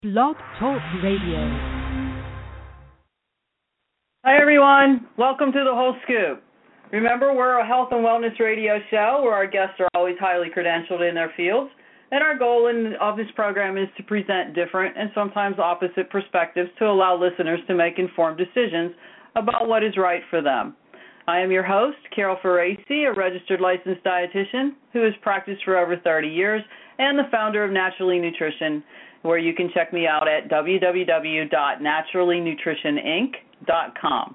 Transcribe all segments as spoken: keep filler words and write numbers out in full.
Blog Talk Radio. Hi, everyone. Welcome to The Whole Scoop. Remember, we're a health and wellness radio show where our guests are always highly credentialed in their fields, and our goal in, of this program is to present different and sometimes opposite perspectives to allow listeners to make informed decisions about what is right for them. I am your host, Carol Faraci, a registered licensed dietitian who has practiced for over thirty years and the founder of Naturally Nutrition, where you can check me out at w w w dot naturally nutrition inc dot com.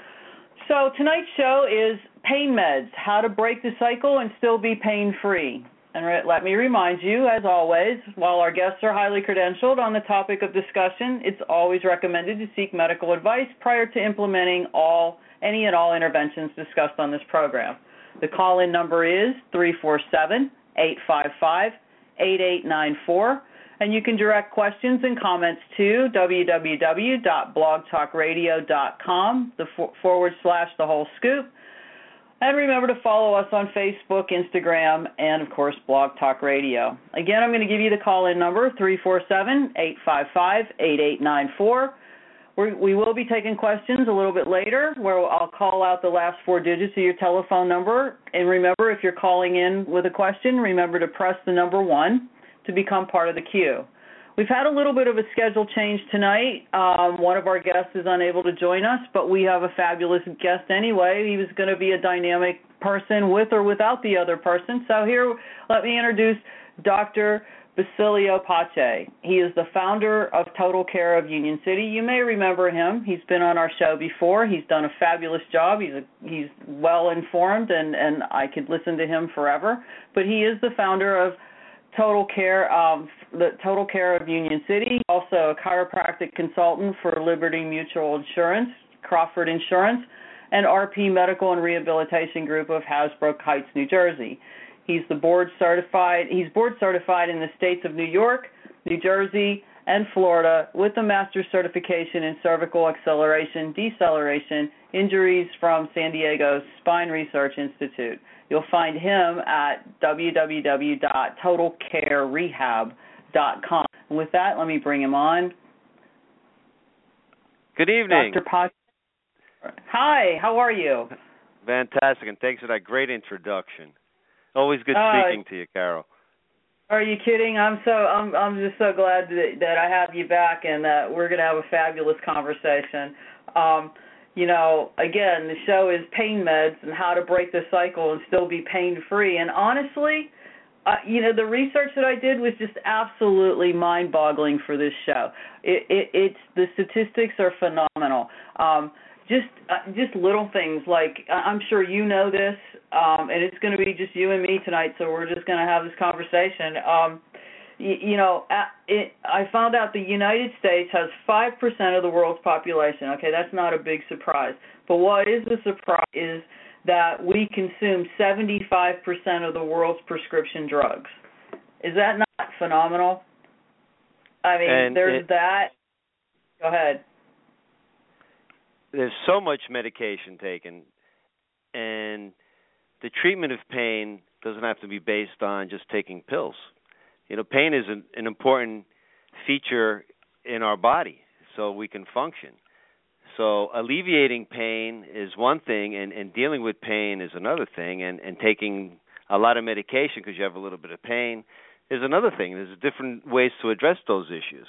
So tonight's show is pain meds, how to break the cycle and still be pain-free. And re- let me remind you, as always, while our guests are highly credentialed on the topic of discussion, it's always recommended to seek medical advice prior to implementing all any and all interventions discussed on this program. The call-in number is three four seven, eight five five, eight eight nine four. And you can direct questions and comments to w w w dot blog talk radio dot com, the for, forward slash the whole scoop. And remember to follow us on Facebook, Instagram, and, of course, Blog Talk Radio. Again, I'm going to give you the call-in number, three four seven, eight five five, eight eight nine four. We're, we will be taking questions a little bit later, where I'll call out the last four digits of your telephone number. And remember, if you're calling in with a question, remember to press the number one to become part of the queue. We've had a little bit of a schedule change tonight. Um, one of our guests is unable to join us, but we have a fabulous guest anyway. He was going to be a dynamic person with or without the other person. So here, let me introduce Doctor Basilio Pache. He is the founder of Total Care of Union City. You may remember him. He's been on our show before. He's done a fabulous job. He's a, he's well informed, and, and I could listen to him forever. But he is the founder of Total Care, um, the Total Care of Union City, also a chiropractic consultant for Liberty Mutual Insurance, Crawford Insurance, and R P Medical and Rehabilitation Group of Hasbrook Heights, New Jersey. He's the board certified. He's board certified in the states of New York, New Jersey, and Florida with a master's certification in cervical acceleration, deceleration, injuries from San Diego's Spine Research Institute. You'll find him at w w w dot total care rehab dot com. And with that, let me bring him on. Good evening. Doctor Pache. Hi, how are you? Fantastic, and thanks for that great introduction. Always good uh, speaking to you, Carol. Are you kidding? I'm so I'm I'm just so glad that, that I have you back, and that we're going to have a fabulous conversation. Um, You know, again, the show is pain meds and how to break the cycle and still be pain-free. And honestly, uh, you know, the research that I did was just absolutely mind-boggling for this show. It, it, it's the statistics are phenomenal. Um, just uh, just little things like, I'm sure you know this, um, and it's going to be just you and me tonight, so we're just going to have this conversation. Um, You know, it, I found out the United States has five percent of the world's population. Okay, that's not a big surprise. But what is the surprise is that we consume seventy-five percent of the world's prescription drugs. Is that not phenomenal? I mean, and there's it, that. Go ahead. There's so much medication taken, and the treatment of pain doesn't have to be based on just taking pills. You know, pain is an, an important feature in our body so we can function. So alleviating pain is one thing, and, and dealing with pain is another thing, and, and taking a lot of medication because you have a little bit of pain is another thing. There's different ways to address those issues.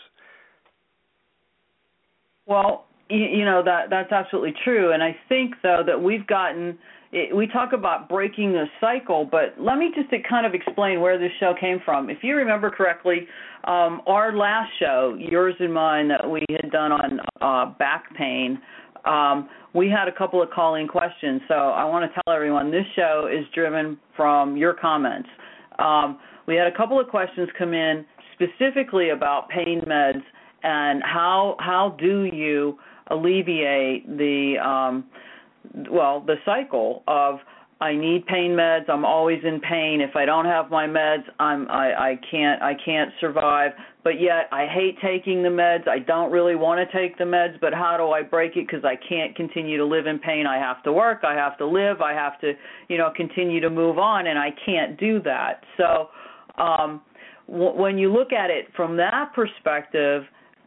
Well, you, you know, that that's absolutely true, and I think, though, that we've gotten – we talk about breaking the cycle, but let me just kind of explain where this show came from. If you remember correctly, um, our last show, yours and mine, that we had done on uh, back pain, um, we had a couple of call-in questions. So I want to tell everyone this show is driven from your comments. Um, we had a couple of questions come in specifically about pain meds and how how do you alleviate the um, well, the cycle of I need pain meds, I'm always in pain. If I don't have my meds, I'm I, I can't I can't survive. But yet I hate taking the meds. I don't really want to take the meds, but how do I break it? Because I can't continue to live in pain. I have to work, I have to live, I have to, you know, continue to move on, and I can't do that. So um, w- when you look at it from that perspective,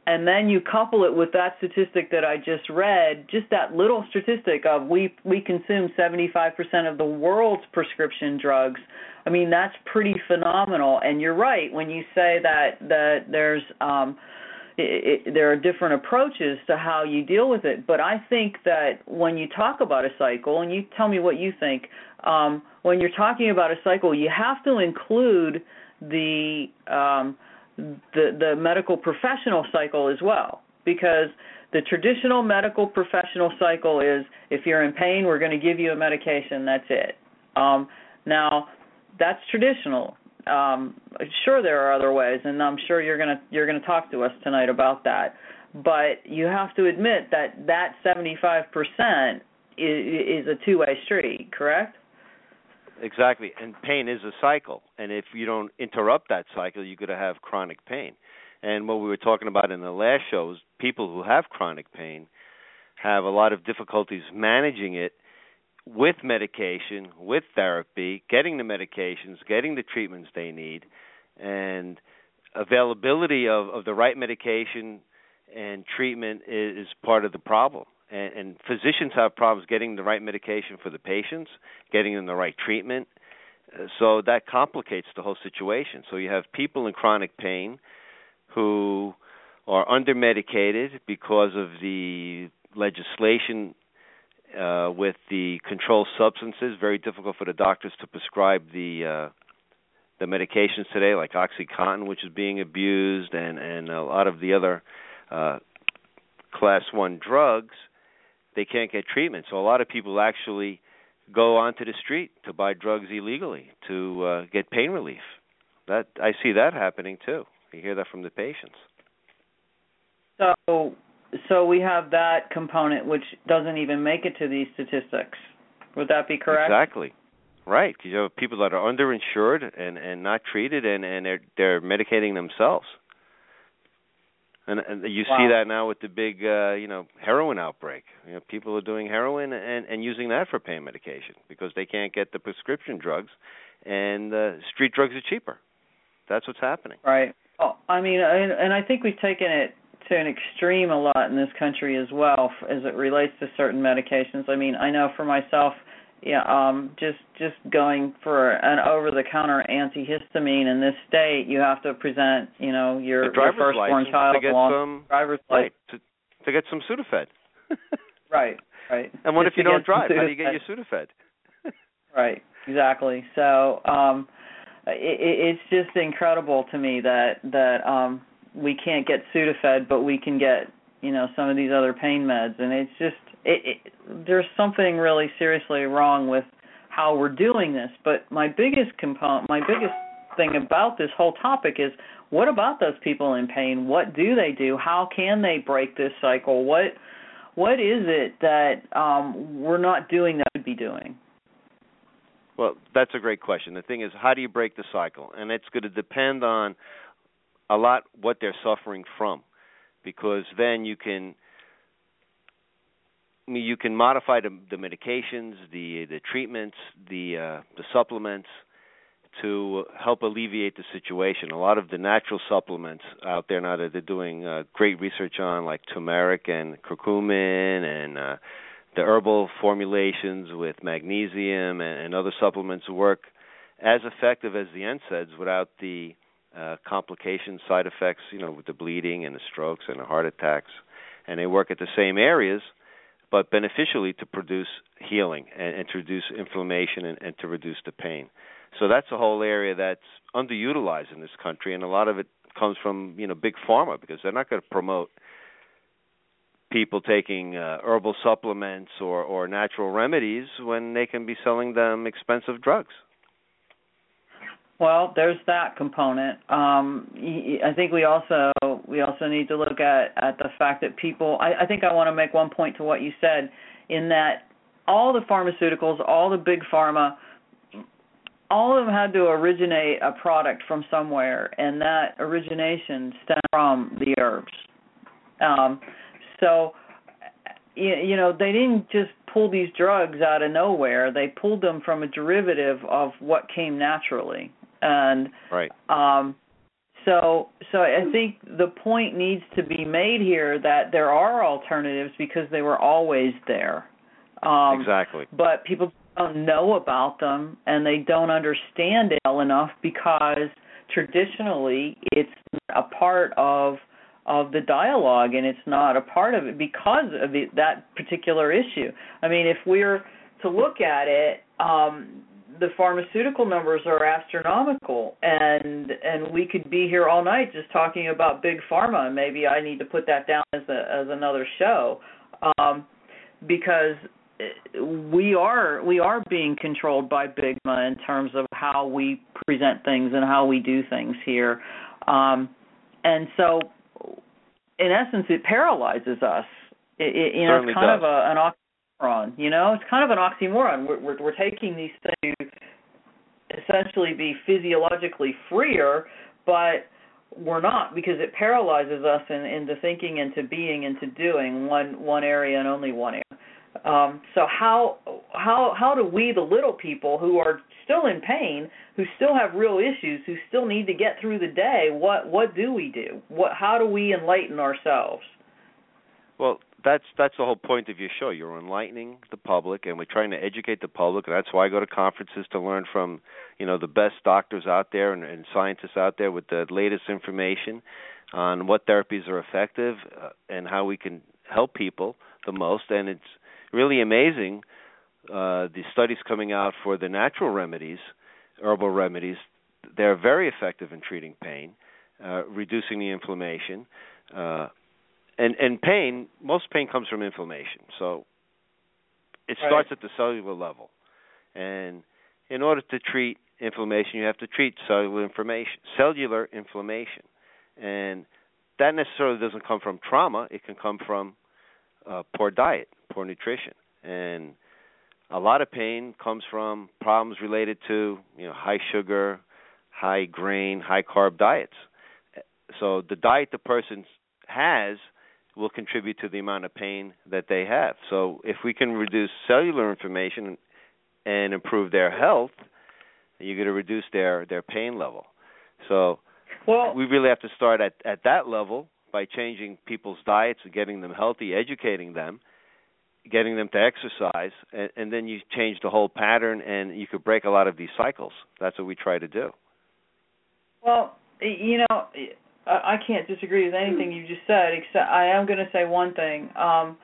and then you couple it with that statistic that I just read, just that little statistic of we we consume seventy-five percent of the world's prescription drugs. I mean, that's pretty phenomenal. And you're right when you say that that there's um, it, it, there are different approaches to how you deal with it. But I think that when you talk about a cycle, and you tell me what you think, um, when you're talking about a cycle, you have to include the um, the the medical professional cycle as well, because the traditional medical professional cycle is if you're in pain, we're going to give you a medication. That's it. Um, now, that's traditional. Um, sure, there are other ways, and I'm sure you're going to you're going to talk to us tonight about that. But you have to admit that that seventy-five percent is, is a two-way street, correct? Exactly, and pain is a cycle, and if you don't interrupt that cycle, you're going to have chronic pain. And what we were talking about in the last show is people who have chronic pain have a lot of difficulties managing it with medication, with therapy, getting the medications, getting the treatments they need, and availability of, of the right medication and treatment is, is part of the problem. And, and physicians have problems getting the right medication for the patients, getting them the right treatment. Uh, so that complicates the whole situation. So you have people in chronic pain who are under-medicated because of the legislation uh, with the controlled substances. Very difficult for the doctors to prescribe the uh, the medications today, like OxyContin, which is being abused, and, and a lot of the other uh, class one drugs. They can't get treatment. So a lot of people actually go onto the street to buy drugs illegally to uh, get pain relief. That I see that happening too. You hear that from the patients. So, so we have that component which doesn't even make it to these statistics. Would that be correct? Exactly. Right. Because you have people that are underinsured and, and not treated, and, and they're they're medicating themselves. And, and you wow. see that now with the big, uh, you know, heroin outbreak. You know, people are doing heroin and, and using that for pain medication because they can't get the prescription drugs, and uh, street drugs are cheaper. That's what's happening. Right. Oh, I mean, and, and I think we've taken it to an extreme a lot in this country as well, as it relates to certain medications. I mean, I know for myself, yeah, um, just just going for an over-the-counter antihistamine in this state, you have to present, you know, your, your firstborn child to get along some, driver's right, license to, to get some Sudafed. right, right. And what just if you don't drive? How do you get your Sudafed? Right, exactly. So um, it, it's just incredible to me that that um, we can't get Sudafed, but we can get, you know, some of these other pain meds, and it's just it, it, there's something really seriously wrong with how we're doing this. But my biggest component, my biggest thing about this whole topic is, what about those people in pain? What do they do? How can they break this cycle? What what is it that um, we're not doing that we should be doing? Well, that's a great question. The thing is, how do you break the cycle? And it's going to depend on a lot what they're suffering from, because then you can you can modify the, the medications, the the treatments, the uh, the supplements to help alleviate the situation. A lot of the natural supplements out there now that they're doing uh, great research on, like turmeric and curcumin, and uh, the herbal formulations with magnesium and, and other supplements work as effective as the N SAIDs without the uh, complications, side effects, you know, with the bleeding and the strokes and the heart attacks. And they work at the same areas, but beneficially to produce healing and, and to reduce inflammation and, and to reduce the pain. So that's a whole area that's underutilized in this country, and a lot of it comes from, you know, big pharma, because they're not going to promote people taking uh, herbal supplements or, or natural remedies when they can be selling them expensive drugs. Well, there's that component. Um, I think we also we also need to look at, at the fact that people. I, I think I want to make one point to what you said, in that all the pharmaceuticals, all the big pharma, all of them had to originate a product from somewhere, and that origination stemmed from the herbs. Um, so, you, you know, they didn't just pull these drugs out of nowhere. They pulled them from a derivative of what came naturally. And right. um, so so I think the point needs to be made here that there are alternatives because they were always there. Um, exactly. But people don't know about them, and they don't understand it well enough because traditionally it's a part of of the dialogue, and it's not a part of it because of the, that particular issue. I mean, if we're to look at it, um, the pharmaceutical numbers are astronomical, and and we could be here all night just talking about big pharma. And maybe I need to put that down as a, as another show, um, because we are we are being controlled by big pharma in terms of how we present things and how we do things here, um, and so in essence, it paralyzes us. It, it, you know, it's kind does. of a, an oxymoron. You know, it's kind of an oxymoron. We're, we're, we're taking these things to essentially be physiologically freer, but we're not, because it paralyzes us in, into thinking, into being, into doing one one area and only one area. Um, so how how how do we, the little people who are still in pain, who still have real issues, who still need to get through the day, what what do we do? What how do we enlighten ourselves? Well, that's that's the whole point of your show. You're enlightening the public, and we're trying to educate the public, and that's why I go to conferences to learn from, you know, the best doctors out there and, and scientists out there with the latest information on what therapies are effective uh, and how we can help people the most. And it's really amazing, uh, the studies coming out for the natural remedies, herbal remedies. They're very effective in treating pain, uh, reducing the inflammation. Uh, and, and pain, most pain comes from inflammation. So it Right. starts at the cellular level. And in order to treat inflammation, you have to treat cellular inflammation, cellular inflammation. And that necessarily doesn't come from trauma. It can come from uh, poor diet, poor nutrition. And a lot of pain comes from problems related to, you know, high sugar, high grain, high carb diets. So the diet the person has will contribute to the amount of pain that they have. So if we can reduce cellular inflammation and improve their health, you're going to reduce their, their pain level. So well, we really have to start at, at that level by changing people's diets and getting them healthy, educating them, getting them to exercise, and, and then you change the whole pattern, and you could break a lot of these cycles. That's what we try to do. Well, you know, I can't disagree with anything you just said, except I am going to say one thing. Um,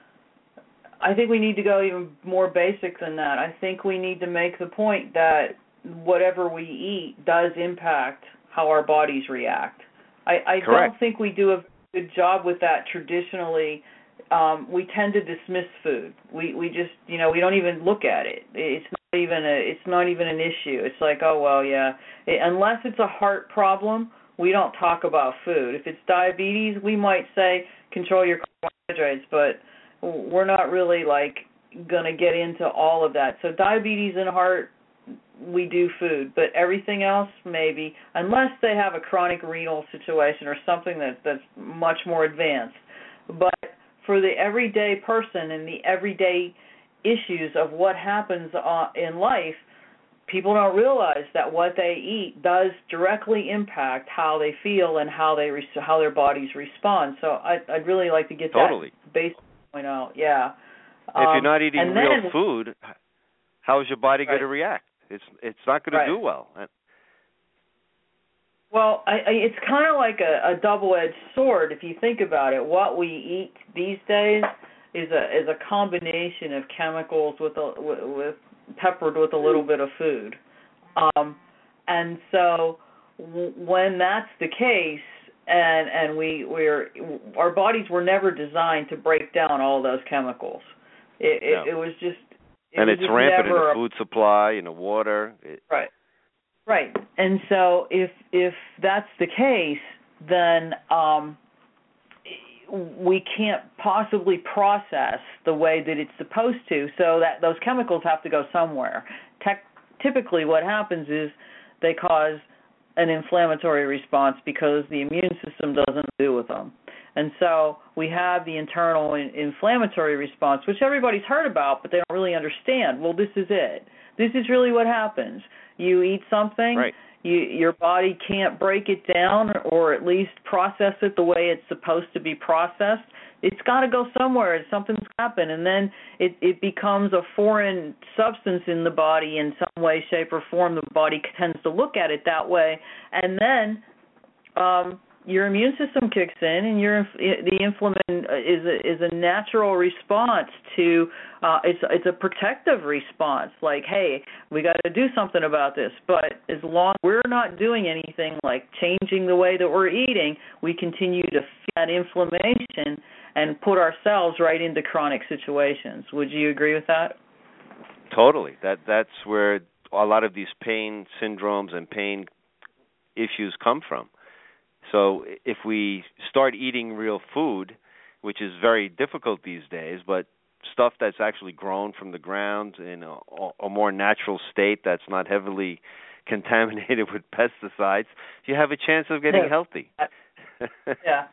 I think we need to go even more basic than that. I think we need to make the point that whatever we eat does impact how our bodies react. I, I don't think we do a good job with that traditionally. Um, we tend to dismiss food. We we just you know we don't even look at it. It's not even a it's not even an issue. It's like, oh well, yeah. It, unless it's a heart problem, we don't talk about food. If it's diabetes, we might say control your carbohydrates, but we're not really like going to get into all of that. So diabetes and heart, we do food, but everything else maybe, unless they have a chronic renal situation or something that that's much more advanced. But for the everyday person and the everyday issues of what happens uh, in life, people don't realize that what they eat does directly impact how they feel and how they re- how their bodies respond. So I, I'd really like to get totally. that basic point out. Yeah. If um, you're not eating real then, food, how is your body right. going to react? It's it's not going to right. do well. Well, I, I, it's kind of like a, a double-edged sword if you think about it. What we eat these days is a is a combination of chemicals with a, with, with peppered with a little bit of food, um, and so w- when that's the case, and and we we're our bodies were never designed to break down all those chemicals. It, no. it, it was just it and was it's just rampant in never the food supply, in the water. It, right. Right, and so if if that's the case, then um, we can't possibly process the way that it's supposed to. So that those chemicals have to go somewhere. Tec- typically, what happens is they cause an inflammatory response because the immune system doesn't deal with them, and so we have the internal in- inflammatory response, which everybody's heard about, but they don't really understand. Well, this is it. This is really what happens. you eat something, right. you, your body can't break it down or at least process it the way it's supposed to be processed. It's got to go somewhere. Something's happened, and then it, it becomes a foreign substance in the body in some way, shape, or form. The body tends to look at it that way, and then um, your immune system kicks in, and your the inflammation is a, is a natural response to uh, it's it's a protective response. Like, hey, we got to do something about this. But as long as we're not doing anything like changing the way that we're eating, we continue to feed that inflammation and put ourselves right into chronic situations. Would you agree with that? Totally. That that's where a lot of these pain syndromes and pain issues come from. So if we start eating real food, which is very difficult these days, but stuff that's actually grown from the ground in a, a more natural state that's not heavily contaminated with pesticides, you have a chance of getting yeah. healthy. yeah.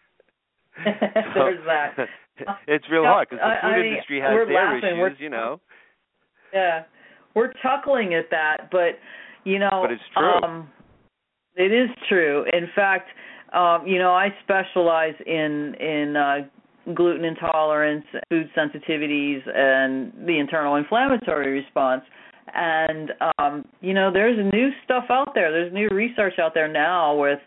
There's that. It's real hard because the food I, I, industry has their laughing. issues, we're, you know. Yeah, we're chuckling at that, but, you know. But it's true. Um, it is true. In fact, um, you know, I specialize in, in uh, gluten intolerance, food sensitivities, and the internal inflammatory response. And, um, you know, there's new stuff out there. There's new research out there now with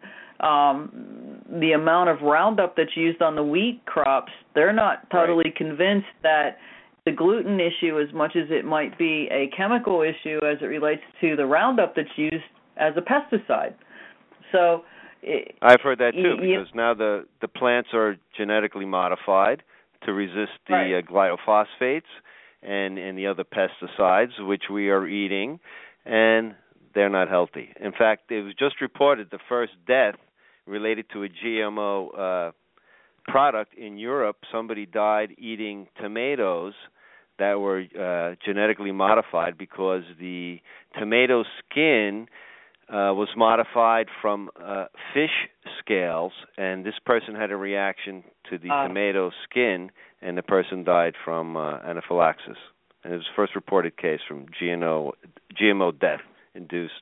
um, the amount of Roundup that's used on the wheat crops. They're not totally right. convinced that the gluten issue, as much as it might be a chemical issue as it relates to the Roundup that's used as a pesticide. So it, I've heard that too, you, because now the, the plants are genetically modified to resist the right. uh, glyphosate and, and the other pesticides, which we are eating, and they're not healthy. In fact, it was just reported the first death related to a G M O uh, product in Europe. Somebody died eating tomatoes that were uh, genetically modified because the tomato skin uh, was modified from uh, fish scales, and this person had a reaction to the uh, tomato skin, and the person died from uh, anaphylaxis. And it was the first reported case from G M O, G M O death induced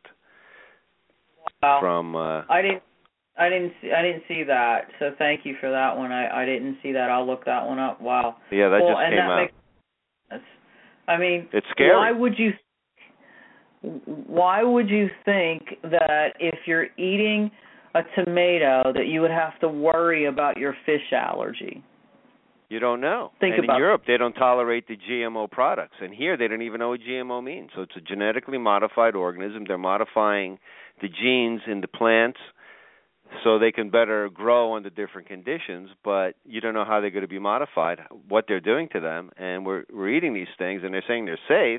wow. from. Uh, I didn't. I didn't see. I didn't see that. So thank you for that one. I, I didn't see that. I'll look that one up. Wow. Yeah, that well, just and came that out. Makes sense. I mean, it's scary. Why would you? Why would you think that if you're eating a tomato that you would have to worry about your fish allergy? You don't know. Think and about in Europe, they don't tolerate the G M O products. And here, they don't even know what G M O means. So it's a genetically modified organism. They're modifying the genes in the plants so they can better grow under different conditions, but you don't know how they're going to be modified, what they're doing to them. And we're, we're eating these things, and they're saying they're safe,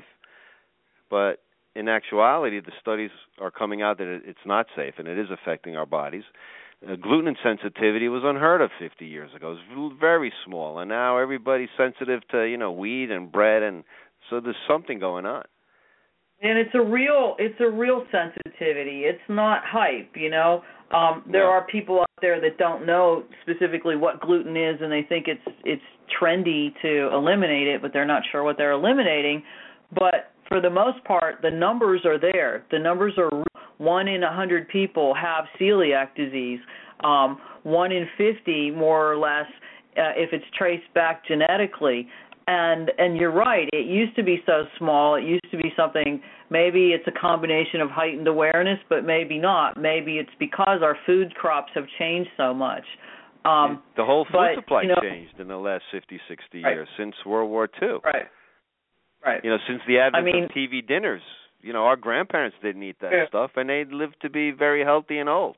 but in actuality, the studies are coming out that it, it's not safe, and it is affecting our bodies. Uh, gluten sensitivity was unheard of fifty years ago. It was very small, and now everybody's sensitive to, you know, wheat and bread, and so there's something going on. And it's a real, it's a real sensitivity. It's not hype, you know. Um, there no. are people out there that don't know specifically what gluten is, and they think it's it's trendy to eliminate it, but they're not sure what they're eliminating. But for the most part, the numbers are there. The numbers are one in a hundred people have celiac disease. Um, one in fifty, more or less, uh, if it's traced back genetically. And and you're right, it used to be so small. It used to be something, maybe it's a combination of heightened awareness, but maybe not. Maybe it's because our food crops have changed so much. Um, the whole food but, supply you know, changed in the last fifty, sixty right. years, since World War Two. Right, right. You know, since the advent I mean, of T V dinners. You know, our grandparents didn't eat that yeah. stuff, and they lived to be very healthy and old.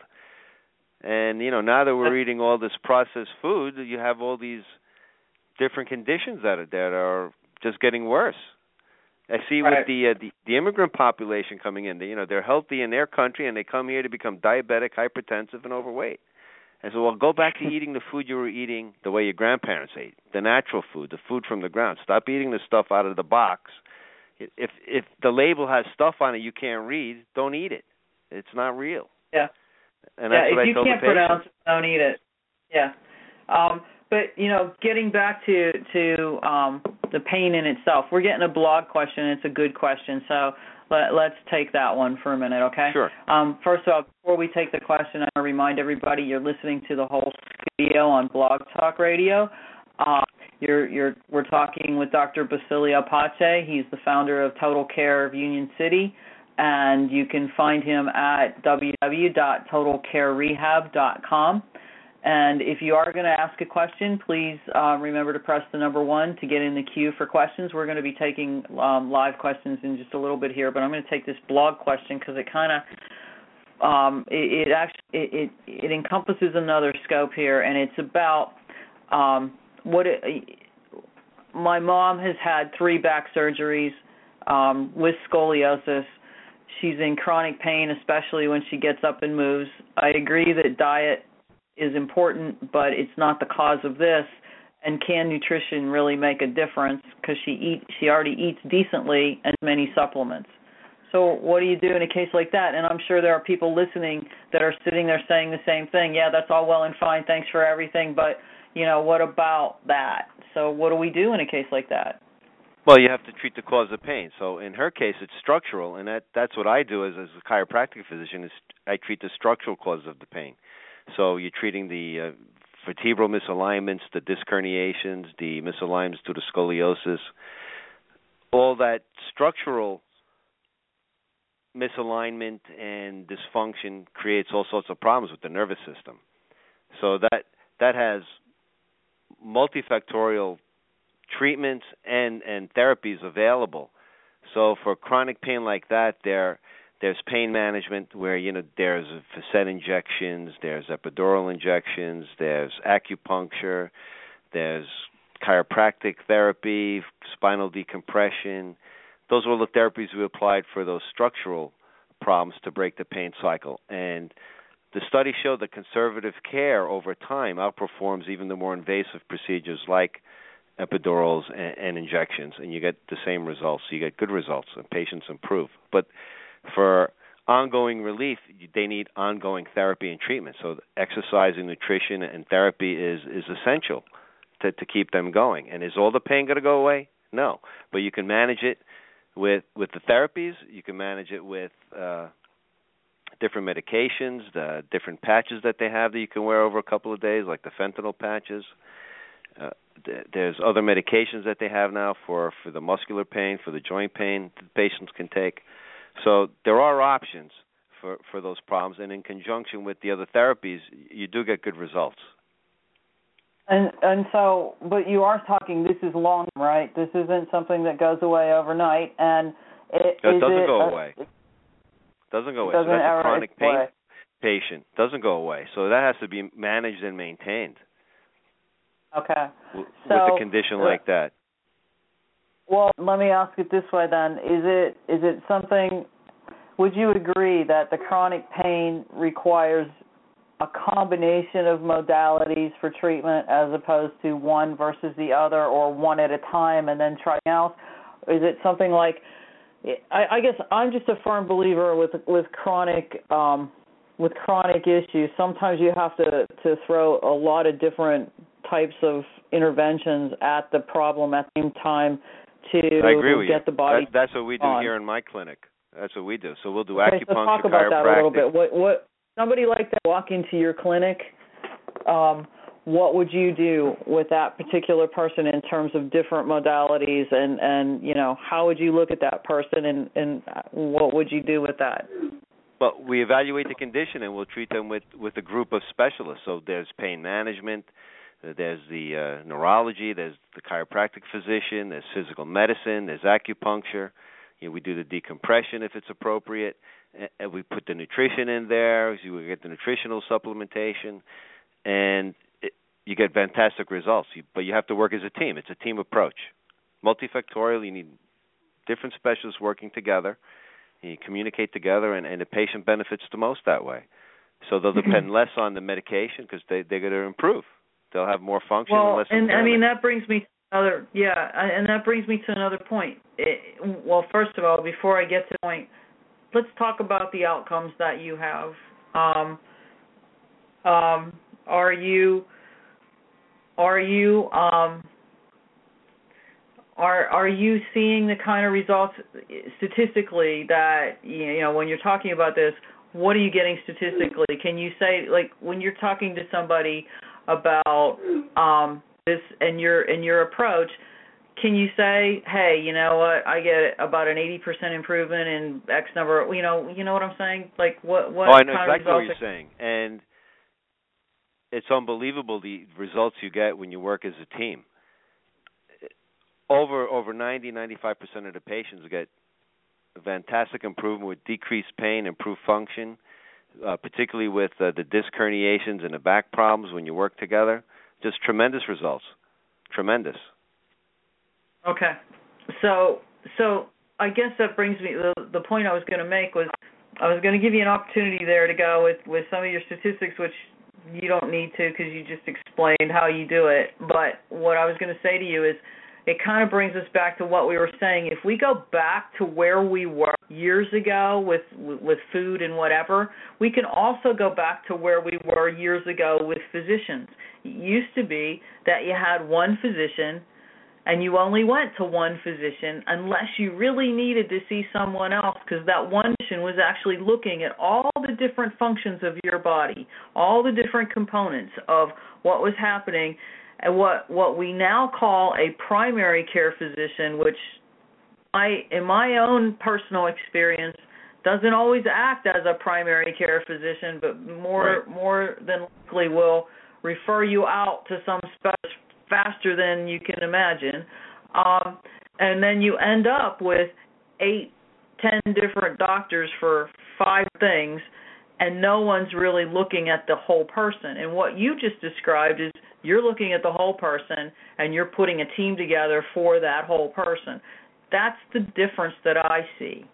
And, you know, now that we're eating all this processed food, you have all these different conditions that are, that are just getting worse. I see right. with the, uh, the the immigrant population coming in, they, you know, they're healthy in their country, and they come here to become diabetic, hypertensive, and overweight. And so, well, go back to eating the food you were eating the way your grandparents ate, the natural food, the food from the ground. Stop eating the stuff out of the box. If if the label has stuff on it you can't read, don't eat it. It's not real. Yeah. And that's yeah, what if I you tell can't the patients. pronounce it, don't eat it. Yeah. Um, but you know, getting back to to um, the pain in itself, we're getting a blog question. It's a good question, so let, let's take that one for a minute, okay? Sure. Um, first of all, before we take the question, I want to remind everybody you're listening to the whole video on Blog Talk Radio. Um, you're you're we're talking with Doctor Basilio Pace. He's the founder of Total Care of Union City, and you can find him at w w w dot total care rehab dot com. And if you are going to ask a question, please uh, remember to press the number one to get in the queue for questions. We're going to be taking um, live questions in just a little bit here, but I'm going to take this blog question because it kind of um, it, it actually it, it it encompasses another scope here, and it's about um, what it, my mom has had three back surgeries um, with scoliosis. She's in chronic pain, especially when she gets up and moves. I agree that diet is important, but it's not the cause of this. And can nutrition really make a difference? Because she eat, she already eats decently and many supplements. So what do you do in a case like that? And I'm sure there are people listening that are sitting there saying the same thing. Yeah, that's all well and fine. Thanks for everything, but you know, what about that? So what do we do in a case like that? Well, you have to treat the cause of pain. So in her case, it's structural, and that that's what I do as, as a chiropractic physician. Is I treat the structural cause of the pain. So you're treating the uh, vertebral misalignments, the disc herniations, the misalignments to the scoliosis. All that structural misalignment and dysfunction creates all sorts of problems with the nervous system. So that that has multifactorial treatments and, and therapies available. So for chronic pain like that, there there's pain management where, you know, there's facet injections, there's epidural injections, there's acupuncture, there's chiropractic therapy, spinal decompression. Those were the therapies we applied for those structural problems to break the pain cycle. And the study showed that conservative care over time outperforms even the more invasive procedures like epidurals and, and injections, and you get the same results. You get good results, and patients improve. But for ongoing relief, they need ongoing therapy and treatment. So exercise and nutrition and therapy is, is essential to, to keep them going. And is all the pain going to go away? No. But you can manage it with, with the therapies. You can manage it with uh, different medications, the different patches that they have that you can wear over a couple of days, like the fentanyl patches. Uh, th- there's other medications that they have now for, for the muscular pain, for the joint pain that patients can take. So there are options for, for those problems, and in conjunction with the other therapies, you do get good results. And and so, but you are talking, this is long, right? This isn't something that goes away overnight, and it, it is doesn't it go a, away. It doesn't go away. Doesn't so that's ever, a chronic pain away. patient. Doesn't go away. So that has to be managed and maintained. Okay. W- so, with a condition like that. Well, let me ask it this way then. Is it is it something, would you agree that the chronic pain requires a combination of modalities for treatment as opposed to one versus the other, or one at a time and then trying else? Is it something like, I, I guess I'm just a firm believer with with chronic um, with chronic issues. Sometimes you have to, to throw a lot of different types of interventions at the problem at the same time to I agree with get you. the body. That, that's what we do on. here in my clinic. That's what we do. So we'll do okay, acupuncture, so talk about chiropractic. that a little bit. What what somebody like that walk into your clinic? Um, what would you do with that particular person in terms of different modalities, and, and you know, how would you look at that person, and, and what would you do with that? Well, we evaluate the condition, and we'll treat them with, with a group of specialists. So there's pain management, there's the uh, neurology, there's the chiropractic physician, there's physical medicine, there's acupuncture. You know, we do the decompression if it's appropriate, and we put the nutrition in there. So we get the nutritional supplementation, and it, you get fantastic results. You, but you have to work as a team. It's a team approach. Multifactorial, you need different specialists working together. You communicate together, and, and the patient benefits the most that way. So they'll depend less on the medication because they, they're going to improve. They'll have more function well, and less and impairment. I mean, that brings me to another, yeah, and that brings me to another point. It, well, first of all, before I get to the point, let's talk about the outcomes that you have. Um, um, are you are you um, are are you seeing the kind of results statistically that, you know, when you're talking about this? What are you getting statistically? Can you say, like, when you're talking to somebody about um, this and your and your approach, can you say, hey, you know what, I get about an eighty percent improvement in X number, you know, you know what I'm saying? Like, what what oh, I know kind exactly of what results you're saying, and it's unbelievable the results you get when you work as a team. Over over ninety, ninety-five percent of the patients get a fantastic improvement with decreased pain, improved function, uh, particularly with uh, the disc herniations and the back problems when you work together. Just tremendous results. Tremendous. Okay. So so I guess that brings me, the, the point I was going to make was, I was going to give you an opportunity there to go with, with some of your statistics, which you don't need to because you just explained how you do it. But what I was going to say to you is, it kind of brings us back to what we were saying. If we go back to where we were years ago with with food and whatever, we can also go back to where we were years ago with physicians. It used to be that you had one physician and you only went to one physician unless you really needed to see someone else, because that one physician was actually looking at all the different functions of your body, all the different components of what was happening. And what what we now call a primary care physician, which I, in my own personal experience, doesn't always act as a primary care physician, but more right. more than likely will refer you out to some specialist faster than you can imagine. Um, and then you end up with eight, ten different doctors for five things, and no one's really looking at the whole person. And what you just described is, you're looking at the whole person, and you're putting a team together for that whole person. That's the difference that I see.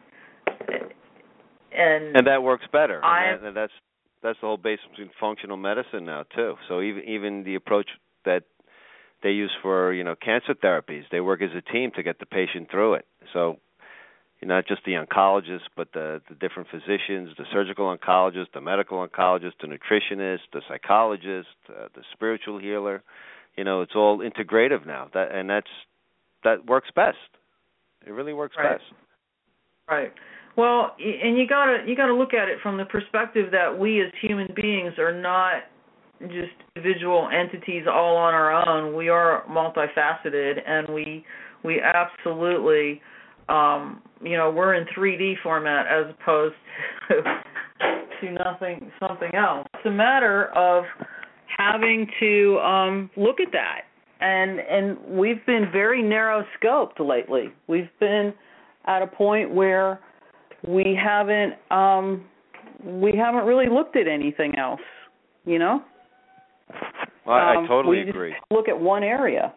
And, and that works better. I, and, that, and that's that's the whole basis between functional medicine now too. So even even the approach that they use for, you know, cancer therapies, they work as a team to get the patient through it. So not just the oncologist, but the, the different physicians, the surgical oncologist, the medical oncologist, the nutritionist, the psychologist, uh, the spiritual healer. You know, it's all integrative now. That and that's that works best. It really works right. best. Right. Well, and you gotta you gotta look at it from the perspective that we as human beings are not just individual entities all on our own. We are multifaceted, and we we absolutely. Um, you know, we're in three D format as opposed to, to nothing, something else. It's a matter of having to um, look at that, and and we've been very narrow scoped lately. We've been at a point where we haven't um, we haven't really looked at anything else. You know, well, I, um, I totally we just agree. Look at one area.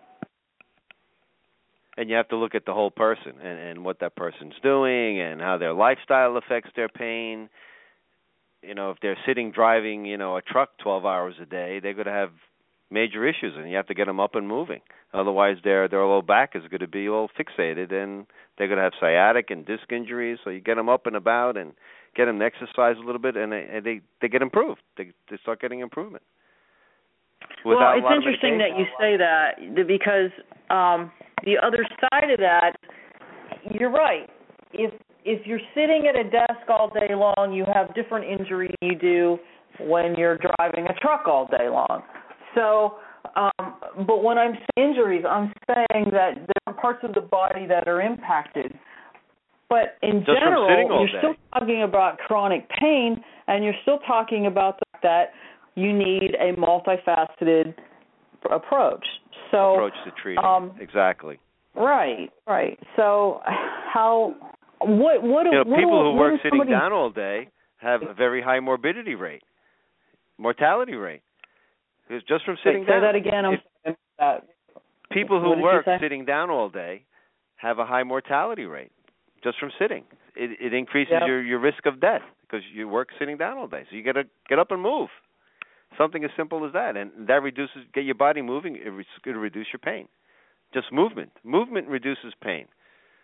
And you have to look at the whole person and, and what that person's doing and how their lifestyle affects their pain. You know, if they're sitting driving, you know, a truck twelve hours a day, they're going to have major issues, and you have to get them up and moving. Otherwise, their their low back is going to be all fixated, and they're going to have sciatic and disc injuries. So you get them up and about and get them to exercise a little bit, and they and they, they get improved. They, they start getting improvement. Well, it's interesting that you say that, because um, the other side of that, you're right. If if you're sitting at a desk all day long, you have different injuries than you do when you're driving a truck all day long. So, um, but when I'm saying injuries, I'm saying that there are parts of the body that are impacted. But in Just general, you're day. still talking about chronic pain, and you're still talking about the fact that you need a multifaceted approach. So approach to treating um, exactly. Right, right. So how what what you know, what people what, who work sitting somebody... down all day have a very high morbidity rate, mortality rate. It's just from sitting Wait, down. Say that again. I'm if, sorry. People who what work sitting down all day have a high mortality rate just from sitting. It, it increases yep. your, your risk of death because you work sitting down all day. So you got to get up and move. Something as simple as that, and that reduces. Get your body moving. It's going to reduce your pain. Just movement. Movement reduces pain.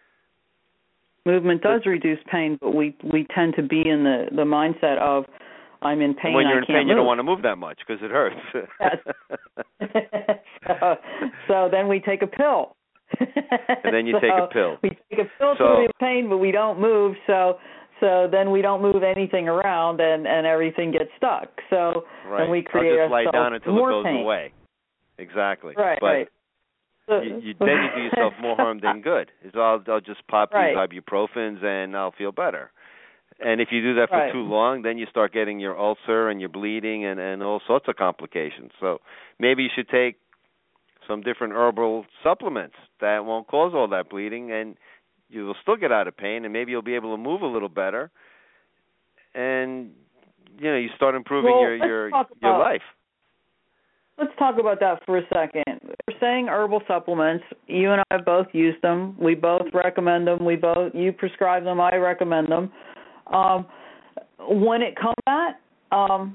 Movement does but, reduce pain, but we, we tend to be in the, the mindset of, I'm in pain. When you're I in can't pain, move. you don't want to move that much because it hurts. so, so then we take a pill. And then you so take a pill. We take a pill so, to relieve pain, but we don't move. So so then we don't move anything around, and, and everything gets stuck. So right. then we create I'll just lie down until more it goes pain. away. Exactly. Right, but right. You, you, then you do yourself more harm than good. Is I'll, I'll just pop right. these ibuprofens and I'll feel better. And if you do that for right. too long, then you start getting your ulcer and your bleeding and, and all sorts of complications. So maybe you should take some different herbal supplements that won't cause all that bleeding, and you will still get out of pain, and maybe you'll be able to move a little better. And you know, you start improving well, your your about, your life. Let's talk about that for a second. We're saying herbal supplements. You and I have both used them. We both recommend them. We both you prescribe them. I recommend them. Um, when it comes to that, um,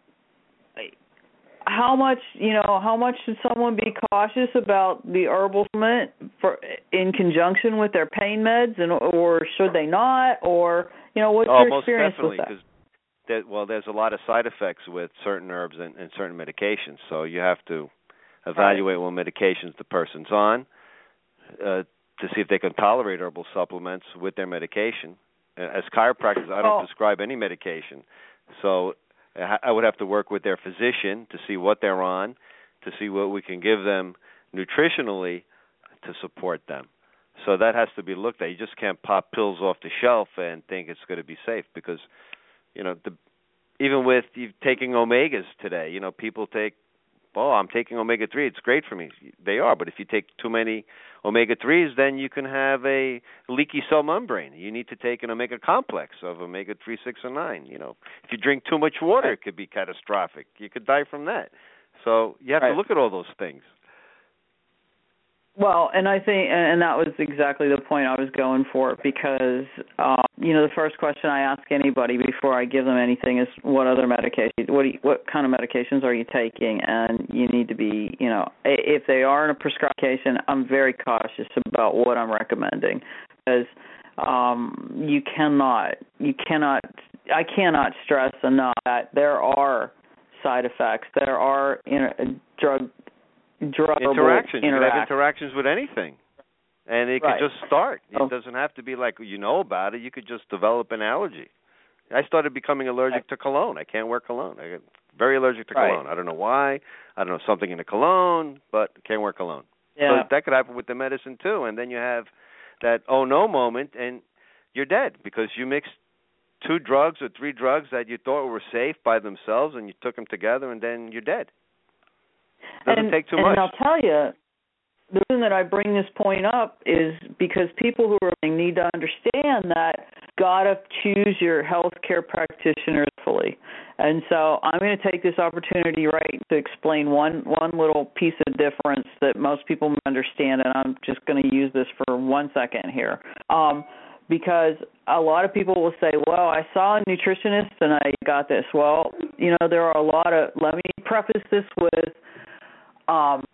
how much you know? How much should someone be cautious about the herbal supplement for in conjunction with their pain meds, and or should they not? Or you know, what's oh, your experience most with that? definitely, because well, there's a lot of side effects with certain herbs and, and certain medications, so you have to evaluate right. what medications the person's on uh, to see if they can tolerate herbal supplements with their medication. As chiropractors, I don't oh. prescribe any medication, so I would have to work with their physician to see what they're on, to see what we can give them nutritionally to support them. So that has to be looked at. You just can't pop pills off the shelf and think it's going to be safe because, you know, the, even with you taking omegas today, you know, people take, oh, I'm taking omega three, it's great for me. They are, but if you take too many omega threes, then you can have a leaky cell membrane. You need to take an omega complex of omega three, six, and nine. You know, if you drink too much water, right. it could be catastrophic. You could die from that. So you have right. to look at all those things. Well, and I think, and that was exactly the point I was going for, because, um, you know, the first question I ask anybody before I give them anything is, what other medications, what do you, what kind of medications are you taking? And you need to be, you know, if they are in a prescribed medication, I'm very cautious about what I'm recommending, because um, you cannot, you cannot, I cannot stress enough that there are side effects, there are, you know, drug interactions. You can have interactions with anything, and it right. could just start. It oh. doesn't have to be like you know about it. You could just develop an allergy. I started becoming allergic right. to cologne. I can't wear cologne. I get very allergic to right. cologne. I don't know why. I don't know, something in the cologne, but I can't wear cologne. Yeah. So that could happen with the medicine too, and then you have that oh no moment, and you're dead because you mixed two drugs or three drugs that you thought were safe by themselves, and you took them together, and then you're dead. Doesn't and, take too and much. And I'll tell you, the reason that I bring this point up is because people who are listening need to understand that you gotta choose your healthcare practitioners fully. And so I'm going to take this opportunity right to explain one one little piece of difference that most people understand, and I'm just going to use this for one second here. Um, because a lot of people will say, well, I saw a nutritionist and I got this. Well, you know, there are a lot of, let me preface this with, Um,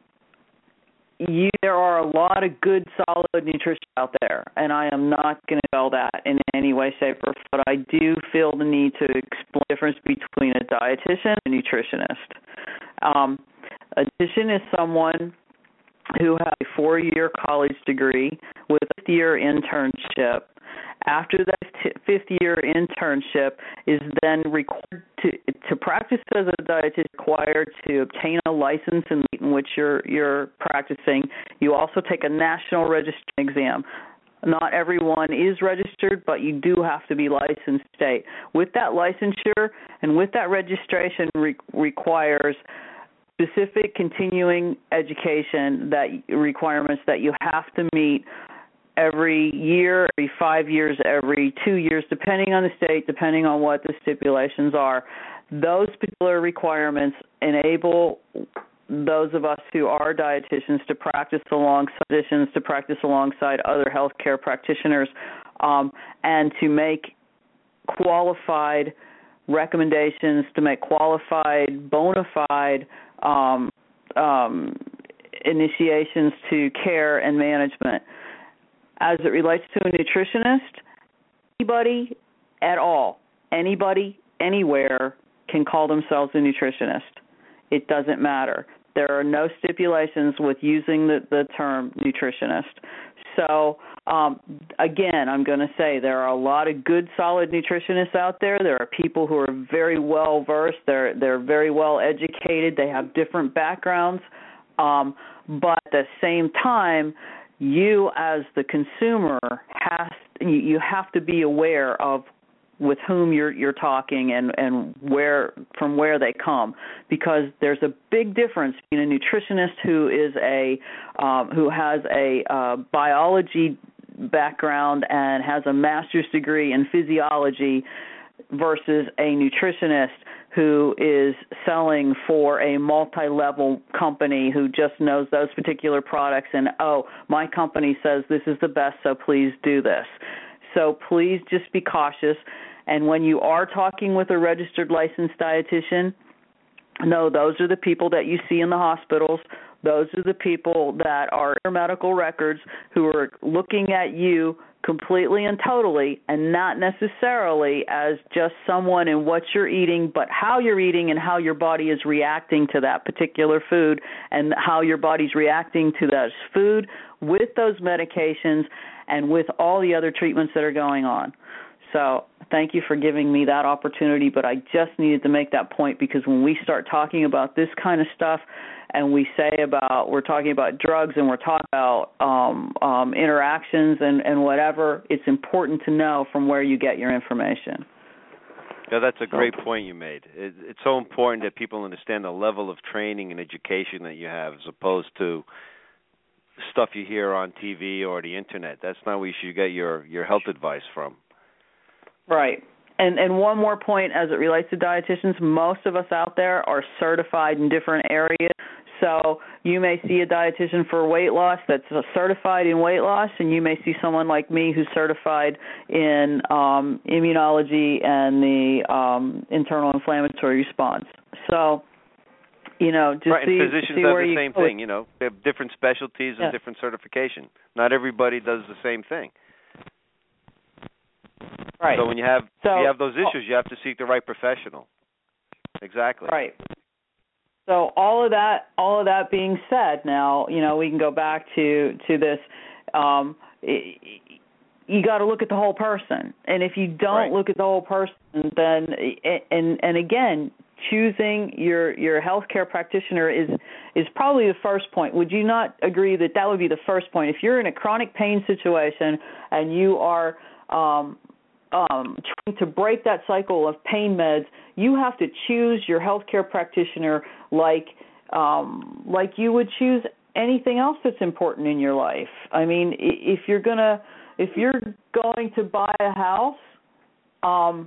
you, there are a lot of good, solid nutrition out there, and I am not going to sell that in any way, shape, or form. But I do feel the need to explain the difference between a dietitian and a nutritionist. Um, a dietitian is someone who has a four-year college degree with a fifth-year internship. After that fifth-year internship is then required to to practice as a dietitian, required to obtain a license in which you're you're practicing. You also take a national registration exam. Not everyone is registered, but you do have to be licensed state. With that licensure and with that registration re- requires specific continuing education that requirements that you have to meet every year, every five years, every two years, depending on the state, depending on what the stipulations are. Those particular requirements enable those of us who are dietitians to practice alongside physicians, to practice alongside other healthcare practitioners, um, and to make qualified recommendations, to make qualified, bona fide um, um, initiations to care and management. As it relates to a nutritionist, anybody at all, anybody, anywhere can call themselves a nutritionist. It doesn't matter. There are no stipulations with using the, the term nutritionist. So, um, again, I'm going to say there are a lot of good, solid nutritionists out there. There are people who are very well versed. They're they're very well educated. They have different backgrounds. Um, but at the same time, you as the consumer has you have to be aware of with whom you're you're talking and, and where from where they come, because there's a big difference between a nutritionist who is a um, who has a uh, biology background and has a master's degree in physiology versus a nutritionist who is selling for a multi-level company who just knows those particular products and, oh, my company says this is the best, so please do this. So please just be cautious. And when you are talking with a registered licensed dietitian, no, those are the people that you see in the hospitals. Those are the people that are in your medical records who are looking at you completely and totally, and not necessarily as just someone in what you're eating, but how you're eating and how your body is reacting to that particular food and how your body's reacting to that food with those medications and with all the other treatments that are going on. So thank you for giving me that opportunity, but I just needed to make that point because when we start talking about this kind of stuff and we say about, we're talking about drugs and we're talking about um, um, interactions and, and whatever, it's important to know from where you get your information. Yeah, that's a great point you made. It, it's so important that people understand the level of training and education that you have as opposed to stuff you hear on T V or the Internet. That's not where you should get your, your health advice from. Right. And and one more point as it relates to dietitians, most of us out there are certified in different areas. So you may see a dietitian for weight loss that's certified in weight loss, and you may see someone like me who's certified in um, immunology and the um, internal inflammatory response. So, you know, just right, see, and physicians see have where the you same go. thing. You know, they have different specialties and yeah. different certification. Not everybody does the same thing. Right. So when you have so, you have those issues, you have to seek the right professional. Exactly. Right. So all of that, all of that being said, now you know we can go back to to this. Um, it, you got to look at the whole person, and if you don't right. look at the whole person, then and and again, choosing your your healthcare practitioner is is probably the first point. Would you not agree that that would be the first point? If you're in a chronic pain situation and you are um, Um, trying to break that cycle of pain meds, you have to choose your healthcare practitioner like um, like you would choose anything else that's important in your life. I mean, if you're gonna if you're going to buy a house, um,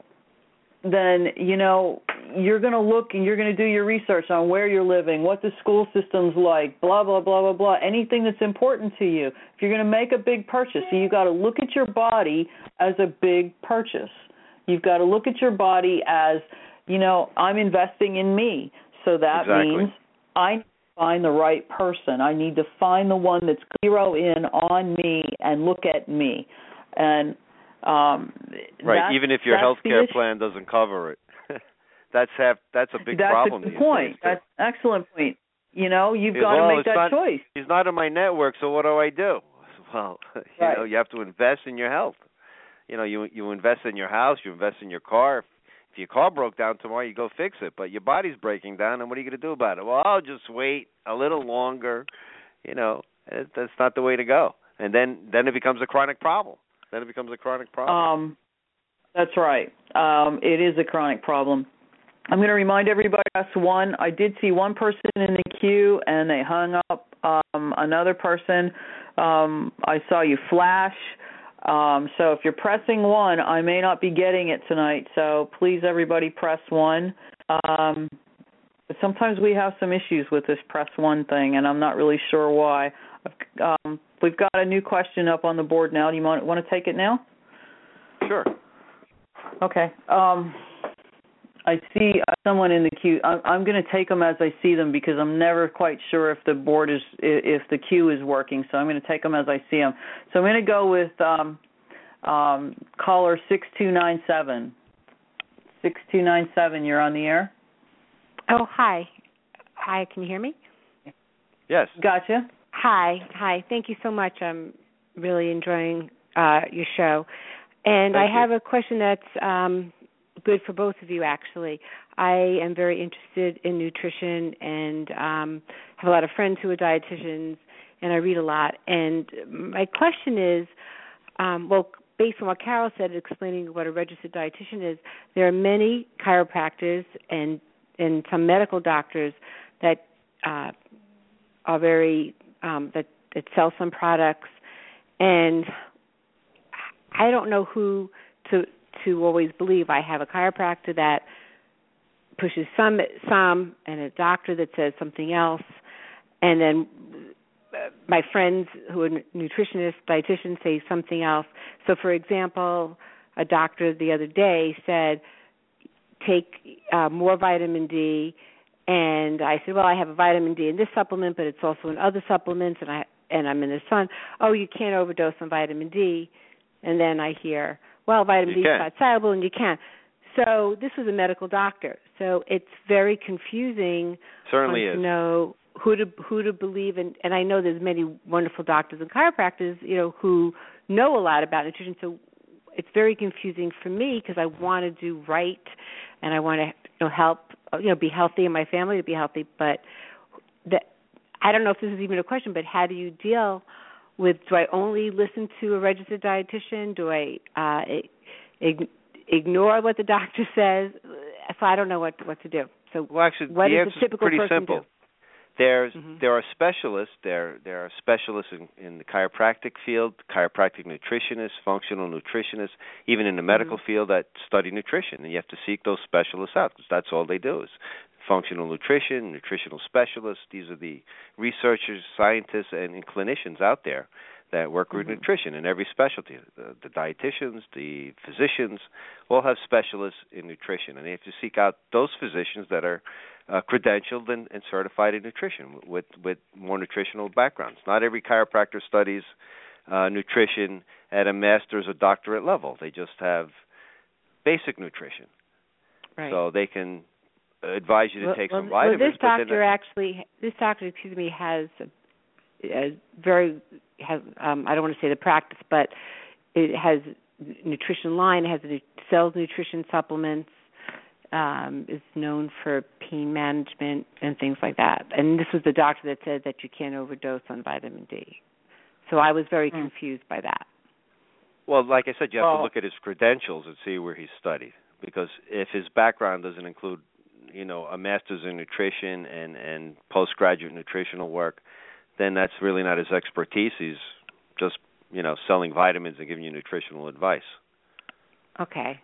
then you know you're going to look and you're going to do your research on where you're living, what the school system's like, blah blah blah blah blah. Anything that's important to you. If you're going to make a big purchase, so you've got to look at your body as a big purchase. You've got to look at your body as, you know, I'm investing in me. So that exactly. means I need to find the right person. I need to find the one that's zero in on me and look at me. And um, right, even if your health care plan doesn't cover it. that's have that's a big that's problem. That's a good point. That's an excellent point. You know, you've because, got to well, make that not, choice. He's not in my network, so what do I do? Well, you right. know, you have to invest in your health. You know, you you invest in your house, you invest in your car. If, if your car broke down tomorrow, you go fix it. But your body's breaking down, and what are you going to do about it? Well, I'll just wait a little longer. You know, it, that's not the way to go. And then, then it becomes a chronic problem. Then it becomes a chronic problem. Um, that's right. Um, it is a chronic problem. I'm going to remind everybody, press one. I did see one person in the queue, and they hung up. Um, another person, um, I saw you flash. Um, so if you're pressing one, I may not be getting it tonight. So please, everybody, press one. Um, but sometimes we have some issues with this press one thing, and I'm not really sure why. Um, we've got a new question up on the board now. Do you want, want to take it now? Sure. Okay. Um, I see someone in the queue. I'm, I'm going to take them as I see them because I'm never quite sure if the board is, if the queue is working. So I'm going to take them as I see them. So I'm going to go with um, um, caller six two nine seven. six two nine seven. You're on the air. Oh, hi. Hi, can you hear me? Yes. Gotcha. Hi. Hi. Thank you so much. I'm really enjoying uh, your show. And Thank I have you. a question that's um, good for both of you, actually. I am very interested in nutrition and um, have a lot of friends who are dietitians, and I read a lot. And my question is, um, well, based on what Carol said, explaining what a registered dietitian is, there are many chiropractors and and some medical doctors that uh, are very um, that that sell some products, and I don't know who to to always believe. I have a chiropractor that pushes some some, and a doctor that says something else, and then my friends who are nutritionists, dietitians say something else. So, for example, a doctor the other day said, take uh, more vitamin D, and I said, well, I have a vitamin D in this supplement, but it's also in other supplements, and I and I'm in the sun. Oh, you can't overdose on vitamin D. And then I hear, well, vitamin D is fat soluble, and you can. So this was a medical doctor. So it's very confusing. Certainly to is. know who to who to believe in. And I know there's many wonderful doctors and chiropractors, you know, who know a lot about nutrition. So it's very confusing for me because I want to do right, and I want to, you know, help, you know, be healthy and my family to be healthy. But the, I don't know if this is even a question, but how do you deal with, do I only listen to a registered dietitian? Do I uh, ig- ignore what the doctor says? So I don't know what, what to do. So well, actually, what the does answer a typical is pretty person simple. do? There's Mm-hmm. there are specialists. There there are specialists in, in the chiropractic field, chiropractic nutritionists, functional nutritionists, even in the medical Mm-hmm. field that study nutrition. And you have to seek those specialists out because that's all they do is functional nutrition, nutritional specialists. These are the researchers, scientists, and, and clinicians out there that work with mm-hmm. nutrition in every specialty. The, the dietitians, the physicians, all have specialists in nutrition, and they have to seek out those physicians that are uh, credentialed and, and certified in nutrition with, with more nutritional backgrounds. Not every chiropractor studies uh, nutrition at a master's or doctorate level. They just have basic nutrition. Right. So they can advise you to well, take well, some vitamins. Well, this but doctor not... actually, this doctor, excuse me, has a, a very, has um, I don't want to say the practice, but it has nutrition line, it has a, sells nutrition supplements, um, is known for pain management and things like that. And this was the doctor that said that you can't overdose on vitamin D. So I was very mm. confused by that. Well, like I said, you have well, to look at his credentials and see where he studied. Because if his background doesn't include, you know, a master's in nutrition and, and postgraduate nutritional work, then that's really not his expertise. He's just, you know, selling vitamins and giving you nutritional advice. Okay.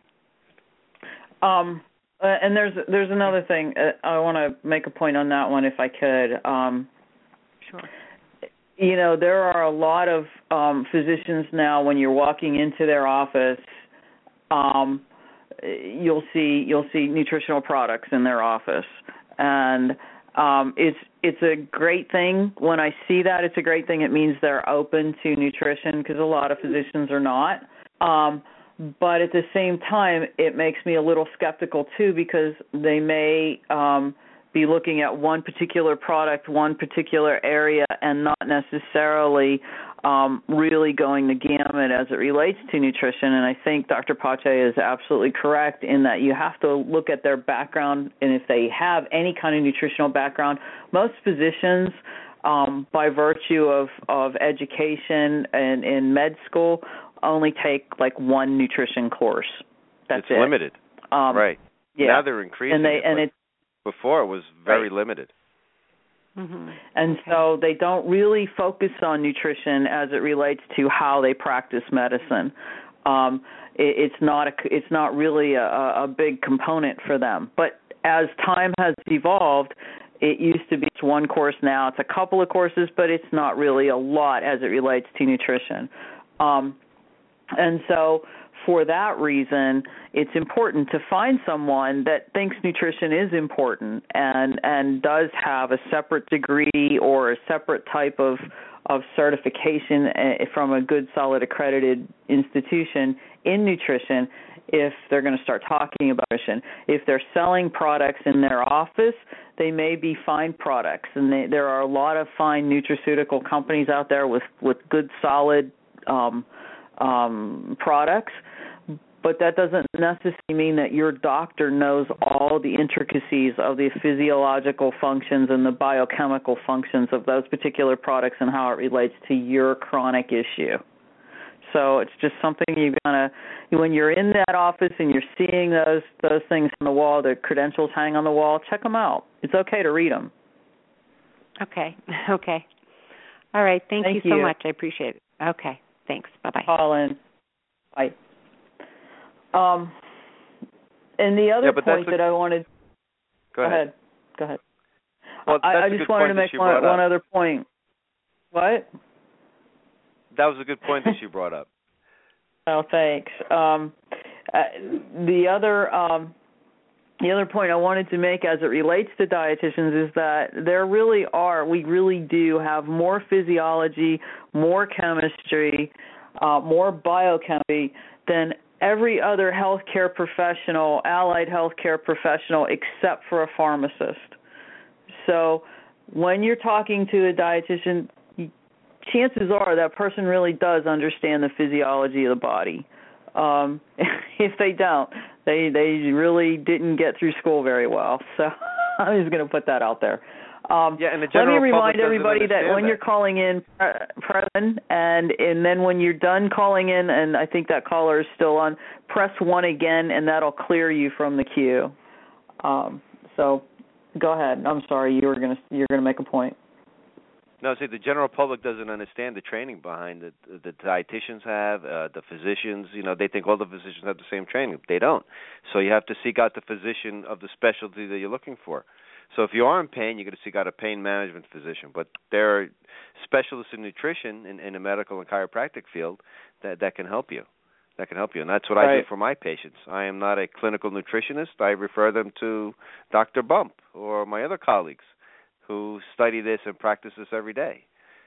Um, uh, and there's there's another thing. Uh, I want to make a point on that one if I could. Um, sure. You know, there are a lot of um, physicians now, when you're walking into their office, um, you'll see you'll see nutritional products in their office, and um, it's it's a great thing. When I see that, it's a great thing. It means they're open to nutrition because a lot of physicians are not. Um, but at the same time, it makes me a little skeptical too because they may um, be looking at one particular product, one particular area, and not necessarily um, really going the gamut as it relates to nutrition. And I think Doctor Pache is absolutely correct in that you have to look at their background, and if they have any kind of nutritional background. Most physicians, um, by virtue of, of education and in med school, only take like one nutrition course. That's it's it. limited. Um, right. Yeah. Now they're increasing and they, it. And it before it was very right. limited. Mm-hmm. And okay. so they don't really focus on nutrition as it relates to how they practice medicine. Um, it, it's not a, it's not really a, a big component for them. But as time has evolved, it used to be one course. Now it's a couple of courses, but it's not really a lot as it relates to nutrition. Um, and so for that reason, it's important to find someone that thinks nutrition is important and, and does have a separate degree or a separate type of, of certification from a good, solid, accredited institution in nutrition if they're going to start talking about nutrition. If they're selling products in their office, they may be fine products, and they, there are a lot of fine nutraceutical companies out there with, with good, solid um, um, products. But that doesn't necessarily mean that your doctor knows all the intricacies of the physiological functions and the biochemical functions of those particular products and how it relates to your chronic issue. So it's just something you gotta, when you're in that office and you're seeing those those things on the wall, the credentials hang on the wall, check them out. It's okay to read them. Okay. Okay. All right. Thank, Thank you so you. much. I appreciate it. Okay. Thanks. Bye-bye. Call in. Bye. Um, and the other yeah, but point that's a, that I wanted. Go ahead. ahead. Go ahead. Well, I, that's I a just good wanted point to that make you one, brought up. one other point. What? That was a good point that you brought up. Oh, thanks. Um, uh, the other um, the other point I wanted to make as it relates to dietitians is that there really are, we really do have more physiology, more chemistry, uh, more biochemistry than every other healthcare professional, allied healthcare professional, except for a pharmacist. So when you're talking to a dietitian, chances are that person really does understand the physiology of the body. Um, if they don't, they they really didn't get through school very well. So I'm just going to put that out there. Um, yeah, and the let me general remind public doesn't everybody that when understand you're that. calling in, uh, present, and and then when you're done calling in, and I think that caller is still on, press one again, and that'll clear you from the queue. Um, so go ahead. I'm sorry, you were going to you're going to make a point. No, see, the general public doesn't understand the training behind it. The dietitians have, uh, the physicians, you know, they think all the physicians have the same training. They don't. So you have to seek out the physician of the specialty that you're looking for. So if you are in pain, you're going to seek out a pain management physician. But there are specialists in nutrition in, in the medical and chiropractic field that, that can help you. That can help you. And that's what right. I do for my patients. I am not a clinical nutritionist. I refer them to Doctor Bump or my other colleagues who study this and practice this every day.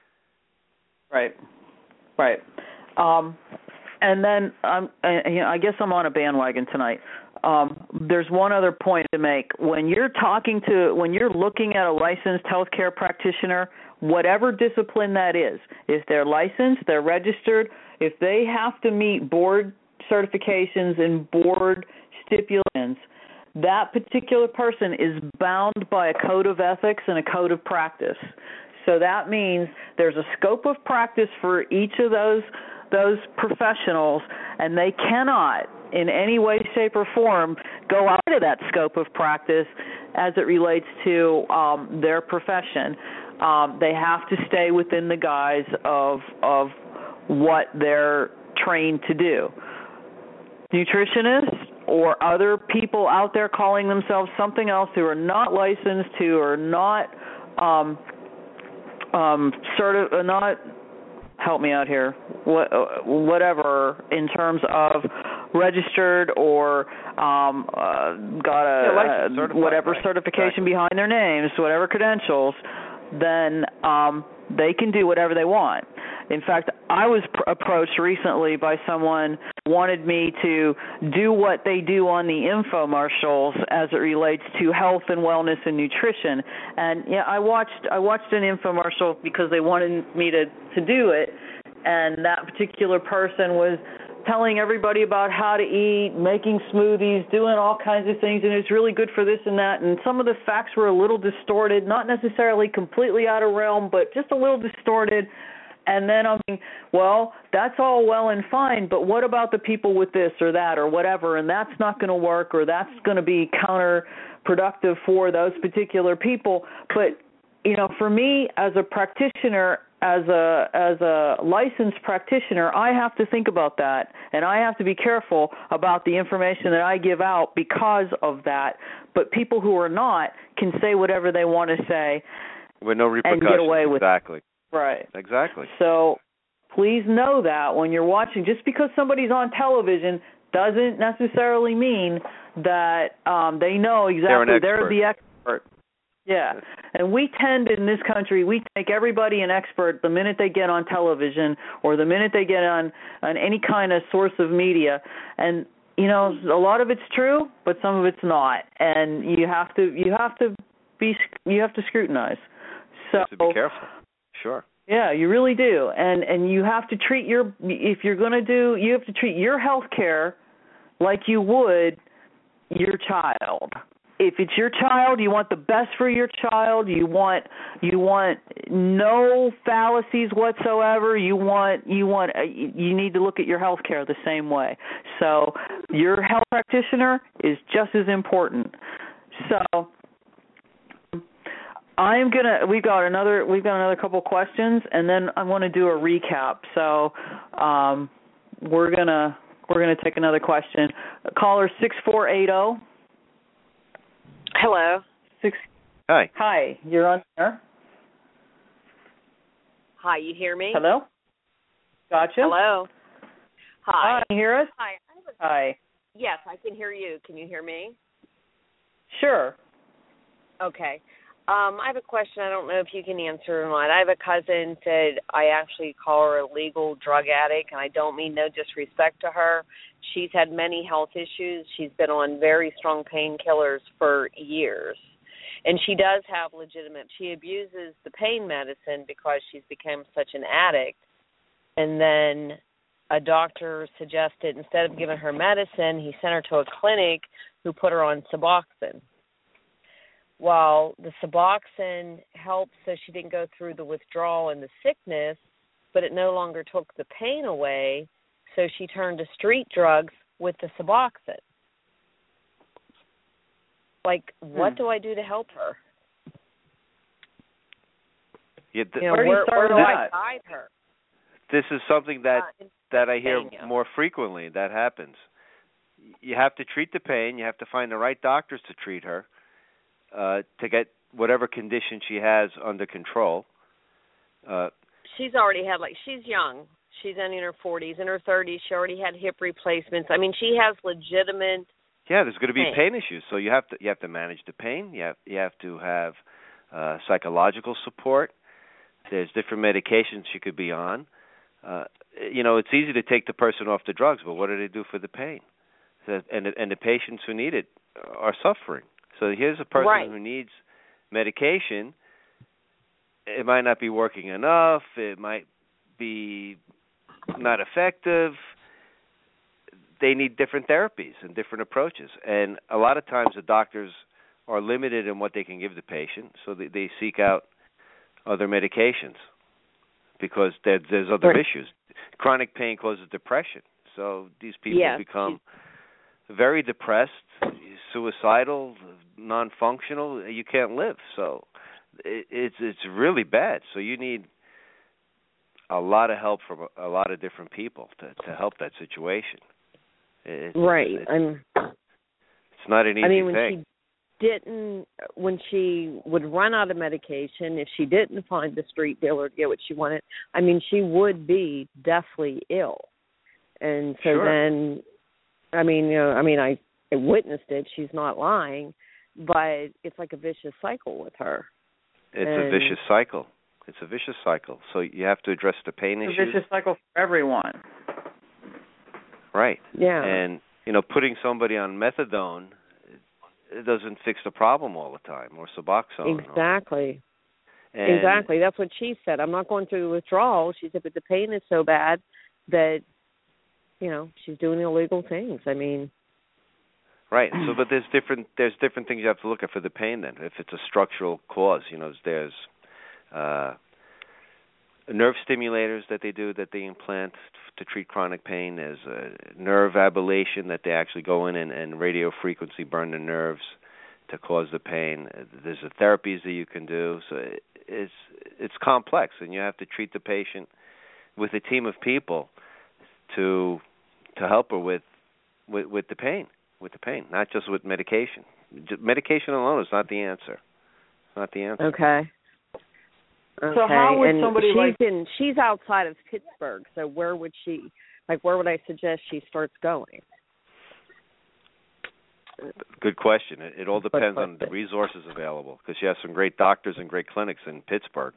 Right, right. Um, and then um, I, you know, I guess I'm on a bandwagon tonight. Um, there's one other point to make. When you're talking to, when you're looking at a licensed healthcare practitioner, whatever discipline that is, if they're licensed, they're registered, if they have to meet board certifications and board stipulations, that particular person is bound by a code of ethics and a code of practice. So that means there's a scope of practice for each of those those professionals, and they cannot in any way, shape, or form go out of that scope of practice as it relates to um, their profession. Um, they have to stay within the guise of of what they're trained to do. Nutritionists or other people out there calling themselves something else who are not licensed, who are not um, um, certi- not help me out here, what, whatever in terms of registered or um, uh, got a yeah, uh, whatever right. certification exactly. behind their names, whatever credentials, then um, they can do whatever they want. In fact, I was pr- approached recently by someone who wanted me to do what they do on the infomercials as it relates to health and wellness and nutrition. And yeah, I watched I watched an infomercial because they wanted me to, to do it, and that particular person was telling everybody about how to eat, making smoothies, doing all kinds of things, and it's really good for this and that. And some of the facts were a little distorted, not necessarily completely out of realm, but just a little distorted. And then I'm thinking, well, that's all well and fine, but what about the people with this or that or whatever, and that's not going to work or that's going to be counterproductive for those particular people. But, you know, for me as a practitioner, as a as a licensed practitioner, I have to think about that, and I have to be careful about the information that I give out because of that. But people who are not can say whatever they want to say with no repercussions. And get away with exactly. it. Right. Exactly. So please know that when you're watching, just because somebody's on television doesn't necessarily mean that um, they know exactly. They're, they're the expert. Yeah. And we tend in this country, we make everybody an expert the minute they get on television or the minute they get on, on any kind of source of media. And you know, a lot of it's true, but some of it's not, and you have to you have to be you have to scrutinize. So you have to be careful. Sure. Yeah, you really do, and and you have to treat your if you're going to do you have to treat your health care like you would your child. If it's your child, you want the best for your child. You want you want no fallacies whatsoever. You want you want you need to look at your health care the same way. So your health practitioner is just as important. So I'm gonna we've got another we've got another couple questions, and then I want to do a recap. So um, we're gonna we're gonna take another question. Caller six four eight zero. Hello. Six. Hi. Hi. You're on there. Hi. You hear me? Hello. Gotcha. Hello. Hi. Hi. Can you hear us? Hi. I have a, Hi. yes, I can hear you. Can you hear me? Sure. Okay. Um, I have a question. I don't know if you can answer or not. I have a cousin that I actually call her a legal drug addict, and I don't mean no disrespect to her. She's had many health issues. She's been on very strong painkillers for years. And she does have legitimate, she abuses the pain medicine because she's become such an addict. And then a doctor suggested instead of giving her medicine, he sent her to a clinic who put her on Suboxone. Well, the Suboxone helped so she didn't go through the withdrawal and the sickness, but it no longer took the pain away, so she turned to street drugs with the Suboxone. Like, what hmm. do I do to help her? Yeah, th- you know, where do you where, start where do that? I guide her? This is something that, uh, that I hear more frequently. That happens. You have to treat the pain. You have to find the right doctors to treat her. Uh, to get whatever condition she has under control. Uh, she's already had, like, she's young. She's only in her forties. In her thirties, she already had hip replacements. I mean, she has legitimate Yeah, there's going to be pain. pain issues. So you have to you have to manage the pain. You have, you have to have uh, psychological support. There's different medications she could be on. Uh, you know, it's easy to take the person off the drugs, but what do they do for the pain? So, and, and the patients who need it are suffering. So here's a person right. who needs medication. It might not be working enough. It might be not effective. They need different therapies and different approaches. And a lot of times the doctors are limited in what they can give the patient, so they, they seek out other medications because there, there's other right. issues. Chronic pain causes depression. So these people yes. become very depressed, suicidal, non-functional. You can't live. So it, it's it's really bad. So you need a lot of help from a, a lot of different people to, to help that situation. It's, right. It's, I'm. It's not an easy I mean, when thing. she didn't, when she would run out of medication, if she didn't find the street dealer to get what she wanted, I mean, she would be deathly ill. And so sure. then, I mean, you know, I mean, I, I witnessed it. She's not lying, but it's like a vicious cycle with her. It's and a vicious cycle. It's a vicious cycle. So you have to address the pain it's issues. It's a vicious cycle for everyone. Right. Yeah. And, you know, putting somebody on methadone, it doesn't fix the problem all the time, or Suboxone. Exactly. And exactly. That's what she said. I'm not going through the withdrawal. She said, but the pain is so bad that, you know, she's doing illegal things. I mean. Right. So, but there's different there's different things you have to look at for the pain. Then, if it's a structural cause, you know, there's uh, nerve stimulators that they do that they implant to treat chronic pain. There's a nerve ablation that they actually go in and, and radio frequency burn the nerves to cause the pain. There's the therapies that you can do. So it, it's it's complex, and you have to treat the patient with a team of people to to help her with with, with the pain, with the pain, not just with medication. Just medication alone is not the answer. It's not the answer. Okay. Okay. So how would and somebody she's like in she's outside of Pittsburgh, so where would she like where would I suggest she starts going? Good question. It, it all depends on the resources available, because she has some great doctors and great clinics in Pittsburgh.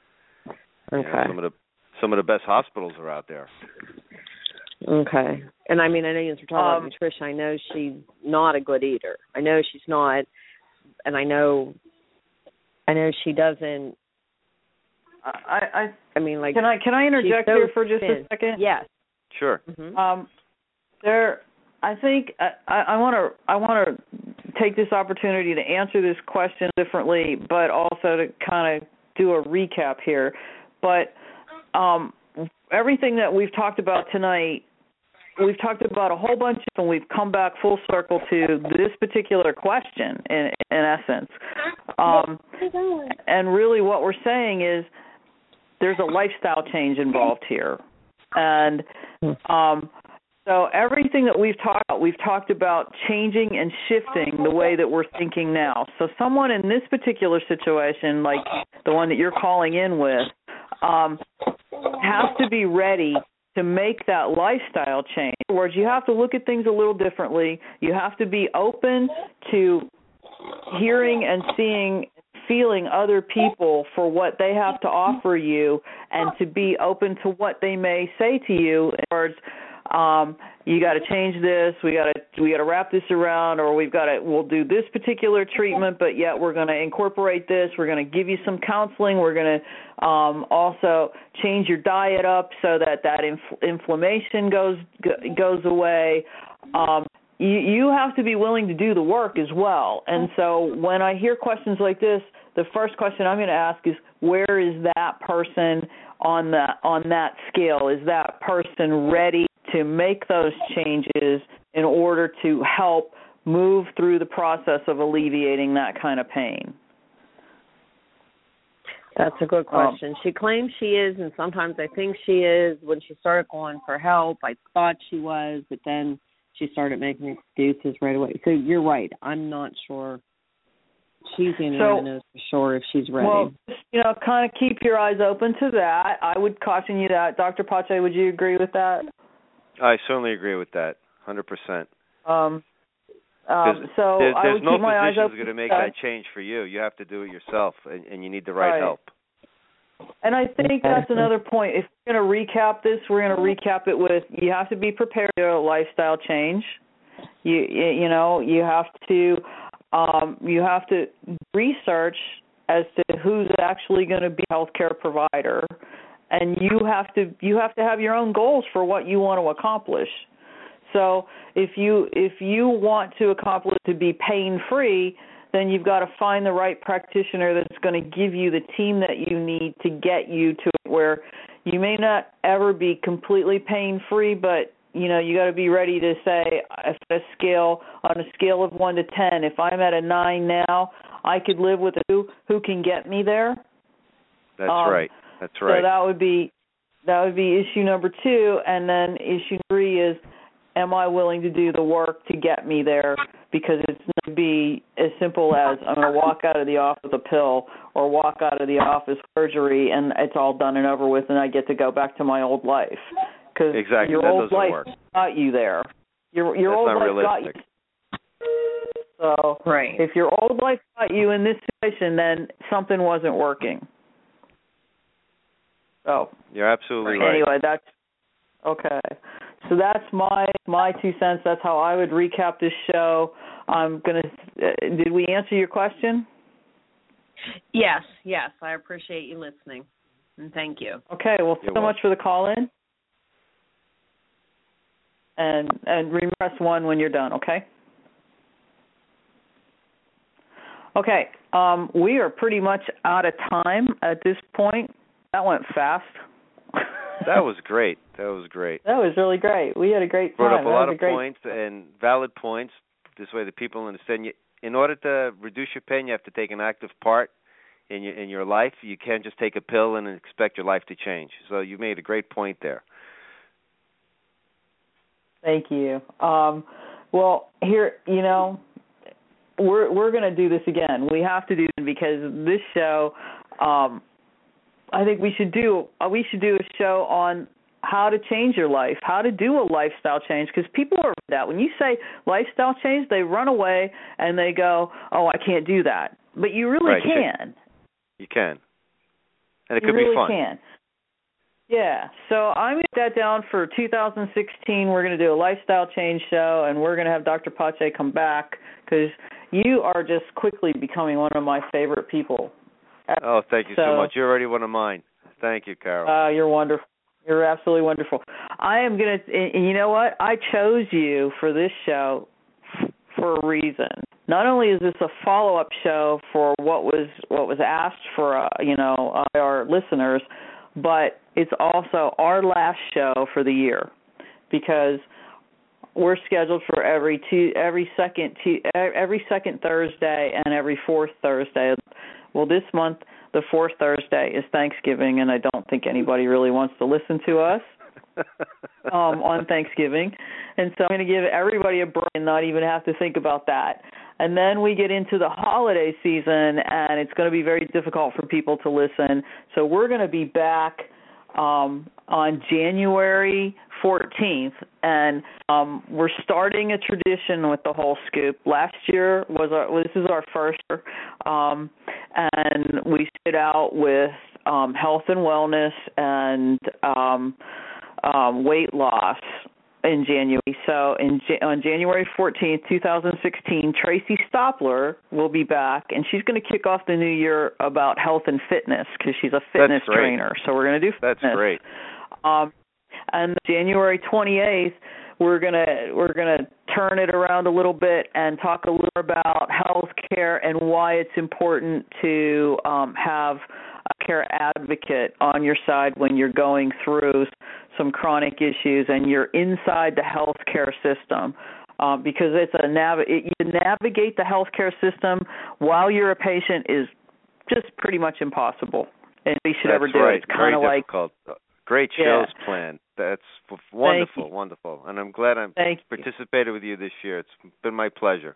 Okay. You know, some of the some of the best hospitals are out there. Okay. And I mean, I know you're talking Um, about nutrition. I know she's not a good eater. I know she's not, and I know, I know she doesn't. I, I, I mean, like, can I can I interject so here for just thin. a second? Yes. Sure. Mm-hmm. Um, there, I think I want to I want to take this opportunity to answer this question differently, but also to kind of do a recap here. But um, everything that we've talked about tonight, we've talked about a whole bunch of, and we've come back full circle to this particular question. In, in essence, um, and really, what we're saying is there's a lifestyle change involved here, and um, so everything that we've talked about, we've talked about changing and shifting the way that we're thinking now. So someone in this particular situation, like the one that you're calling in with, um, has to be ready to make that lifestyle change. In other words, you have to look at things a little differently. You have to be open to hearing and seeing, feeling other people for what they have to offer you, and to be open to what they may say to you. In other words, um, you got to change this. We got to we got to wrap this around, or we've got to we'll do this particular treatment, but yet we're going to incorporate this. We're going to give you some counseling. We're going to um, also change your diet up so that that inf- inflammation goes goes away. Um, you, you have to be willing to do the work as well. And so when I hear questions like this, the first question I'm going to ask is, where is that person on the on that scale? Is that person ready to make those changes in order to help move through the process of alleviating that kind of pain? That's a good question. Um, she claims she is, and sometimes I think she is. When she started going for help, I thought she was, but then she started making excuses right away. So you're right. I'm not sure. She's the only one that knows for sure if she's ready. Well, you know, kind of keep your eyes open to that. I would caution you that. Doctor Pache, would you agree with that? I certainly agree with that, one hundred percent. Um, um, so there's, I there's would no keep my eyes physician's open going to make that. that change for you. You have to do it yourself, and, and you need the right, right help. And I think that's another point. If we're going to recap this, we're going to recap it with, you have to be prepared for a lifestyle change. You you know, you have to um, you have to research as to who's actually going to be a healthcare provider, and you have to you have to have your own goals for what you want to accomplish. So if you if you want to accomplish to be pain-free, then you've got to find the right practitioner that's going to give you the team that you need to get you to where you may not ever be completely pain-free, but you know, you got to be ready to say, if a scale on a scale of one to ten, if I'm at a nine now, I could live with a two. Who can get me there? That's um, right. That's right. So that would be that would be issue number two, and then issue three is, am I willing to do the work to get me there? Because it's not going to be as simple as I'm going to walk out of the office with a pill, or walk out of the office surgery, and it's all done and over with, and I get to go back to my old life. Because exactly. your that old life work. got you there. Your your That's old not life realistic. got you. So right. if your old life got you in this situation, then something wasn't working. So you're absolutely right. Anyway, that's okay. So that's my my two cents. That's how I would recap this show. I'm gonna. Uh, did we answer your question? Yes, yes. I appreciate you listening, and thank you. Okay. Well, You're so welcome. much for the call in. And and press one when you're done, okay? Okay, um, we are pretty much out of time at this point. That went fast. That was great. That was great. That was really great. We had a great time. Brought up a that lot was of a great... points and valid points. This way the people understand. You, in order to reduce your pain, you have to take an active part in your in your life. You can't just take a pill and expect your life to change. So you made a great point there. Thank you. Um, well, here, you know, we're we're going to do this again. We have to do it because this show, um, I think we should do uh, we should do a show on how to change your life, how to do a lifestyle change, because people are that. When you say lifestyle change, they run away and they go, "Oh, I can't do that." But you really right. can. You can, and it you could really be fun. Can. Yeah, so I'm going to put that down for two thousand sixteen. We're going to do a lifestyle change show, and we're going to have Doctor Pache come back because you are just quickly becoming one of my favorite people. Oh, thank you so, so much. You're already one of mine. Thank you, Carol. Uh, you're wonderful. You're absolutely wonderful. I am going to, and you know what? I chose you for this show for a reason. Not only is this a follow-up show for what was what was asked for, uh, you know, our listeners, but it's also our last show for the year because we're scheduled for every two, every second, two, every second Thursday and every fourth Thursday. Well, this month the fourth Thursday is Thanksgiving, and I don't think anybody really wants to listen to us um, on Thanksgiving, and so I'm going to give everybody a break and not even have to think about that. And then we get into the holiday season, and it's going to be very difficult for people to listen. So we're going to be back um, on January fourteenth, and um, we're starting a tradition with the Whole Scoop. Last year was our, well, this is our first year, um, and we started out with um, health and wellness and um, um, weight loss in January. So in, on January fourteenth, twenty sixteen, Tracy Stoppler will be back, and she's going to kick off the new year about health and fitness because she's a fitness trainer. So we're going to do fitness. That's great. Um, and January twenty-eighth, we're going to we're going to turn it around a little bit and talk a little about health care and why it's important to um, have a care advocate on your side when you're going through some chronic issues and you're inside the healthcare system, uh, because it's a nav- it, you navigate the healthcare system while you're a patient is just pretty much impossible. And we should That's ever do right. it. It's kind of like difficult. Great shows yeah. planned. That's wonderful, wonderful, and I'm glad I'm Thank participated you. with you this year. It's been my pleasure.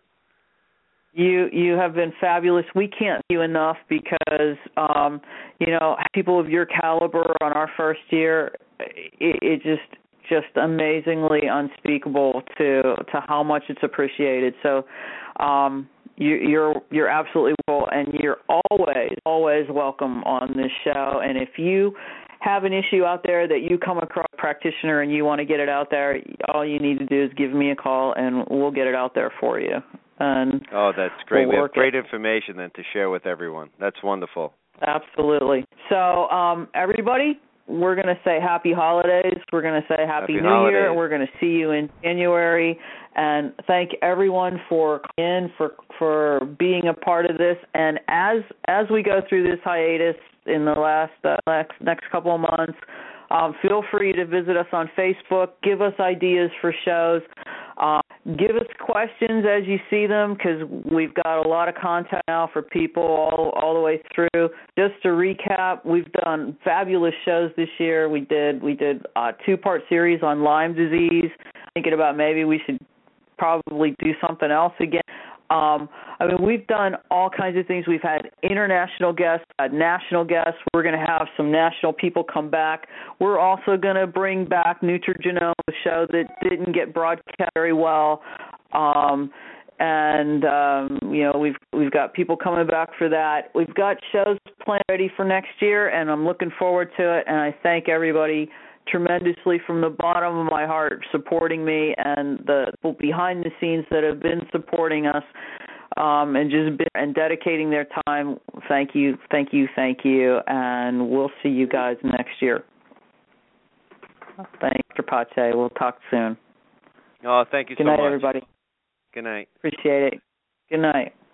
You you have been fabulous. We can't thank you enough because um, you know, people of your caliber on our first year, it, it just just amazingly unspeakable to to how much it's appreciated. So um, you, you're you're absolutely cool, and you're always always welcome on this show. And if you have an issue out there that you come across a practitioner and you want to get it out there, all you need to do is give me a call, and we'll get it out there for you. And oh, that's great. We'll we have great it. information then to share with everyone. That's wonderful. Absolutely. So, um, everybody, we're going to say happy holidays. We're going to say happy, happy New holidays. Year. We're going to see you in January. And thank everyone for in for for being a part of this. And as as we go through this hiatus in the last uh, next, next couple of months, um, feel free to visit us on Facebook. Give us ideas for shows. Uh, give us questions as you see them, because we've got a lot of content now for people all all the way through. Just to recap, we've done fabulous shows this year. We did we did a two-part series on Lyme disease. Thinking about maybe we should probably do something else again. Um, I mean, we've done all kinds of things. We've had international guests, had national guests. We're going to have some national people come back. We're also going to bring back Nutrigenome, a show that didn't get broadcast very well. Um, and um, you know, we've we've got people coming back for that. We've got shows planned ready for next year, and I'm looking forward to it. And I thank everybody tremendously from the bottom of my heart supporting me, and the people behind the scenes that have been supporting us um, and just been, and dedicating their time. Thank you, thank you, thank you, and we'll see you guys next year. Thanks, Mister Pache. We'll talk soon. Oh, thank you Good so night, much. everybody. Good night. Appreciate it. Good night.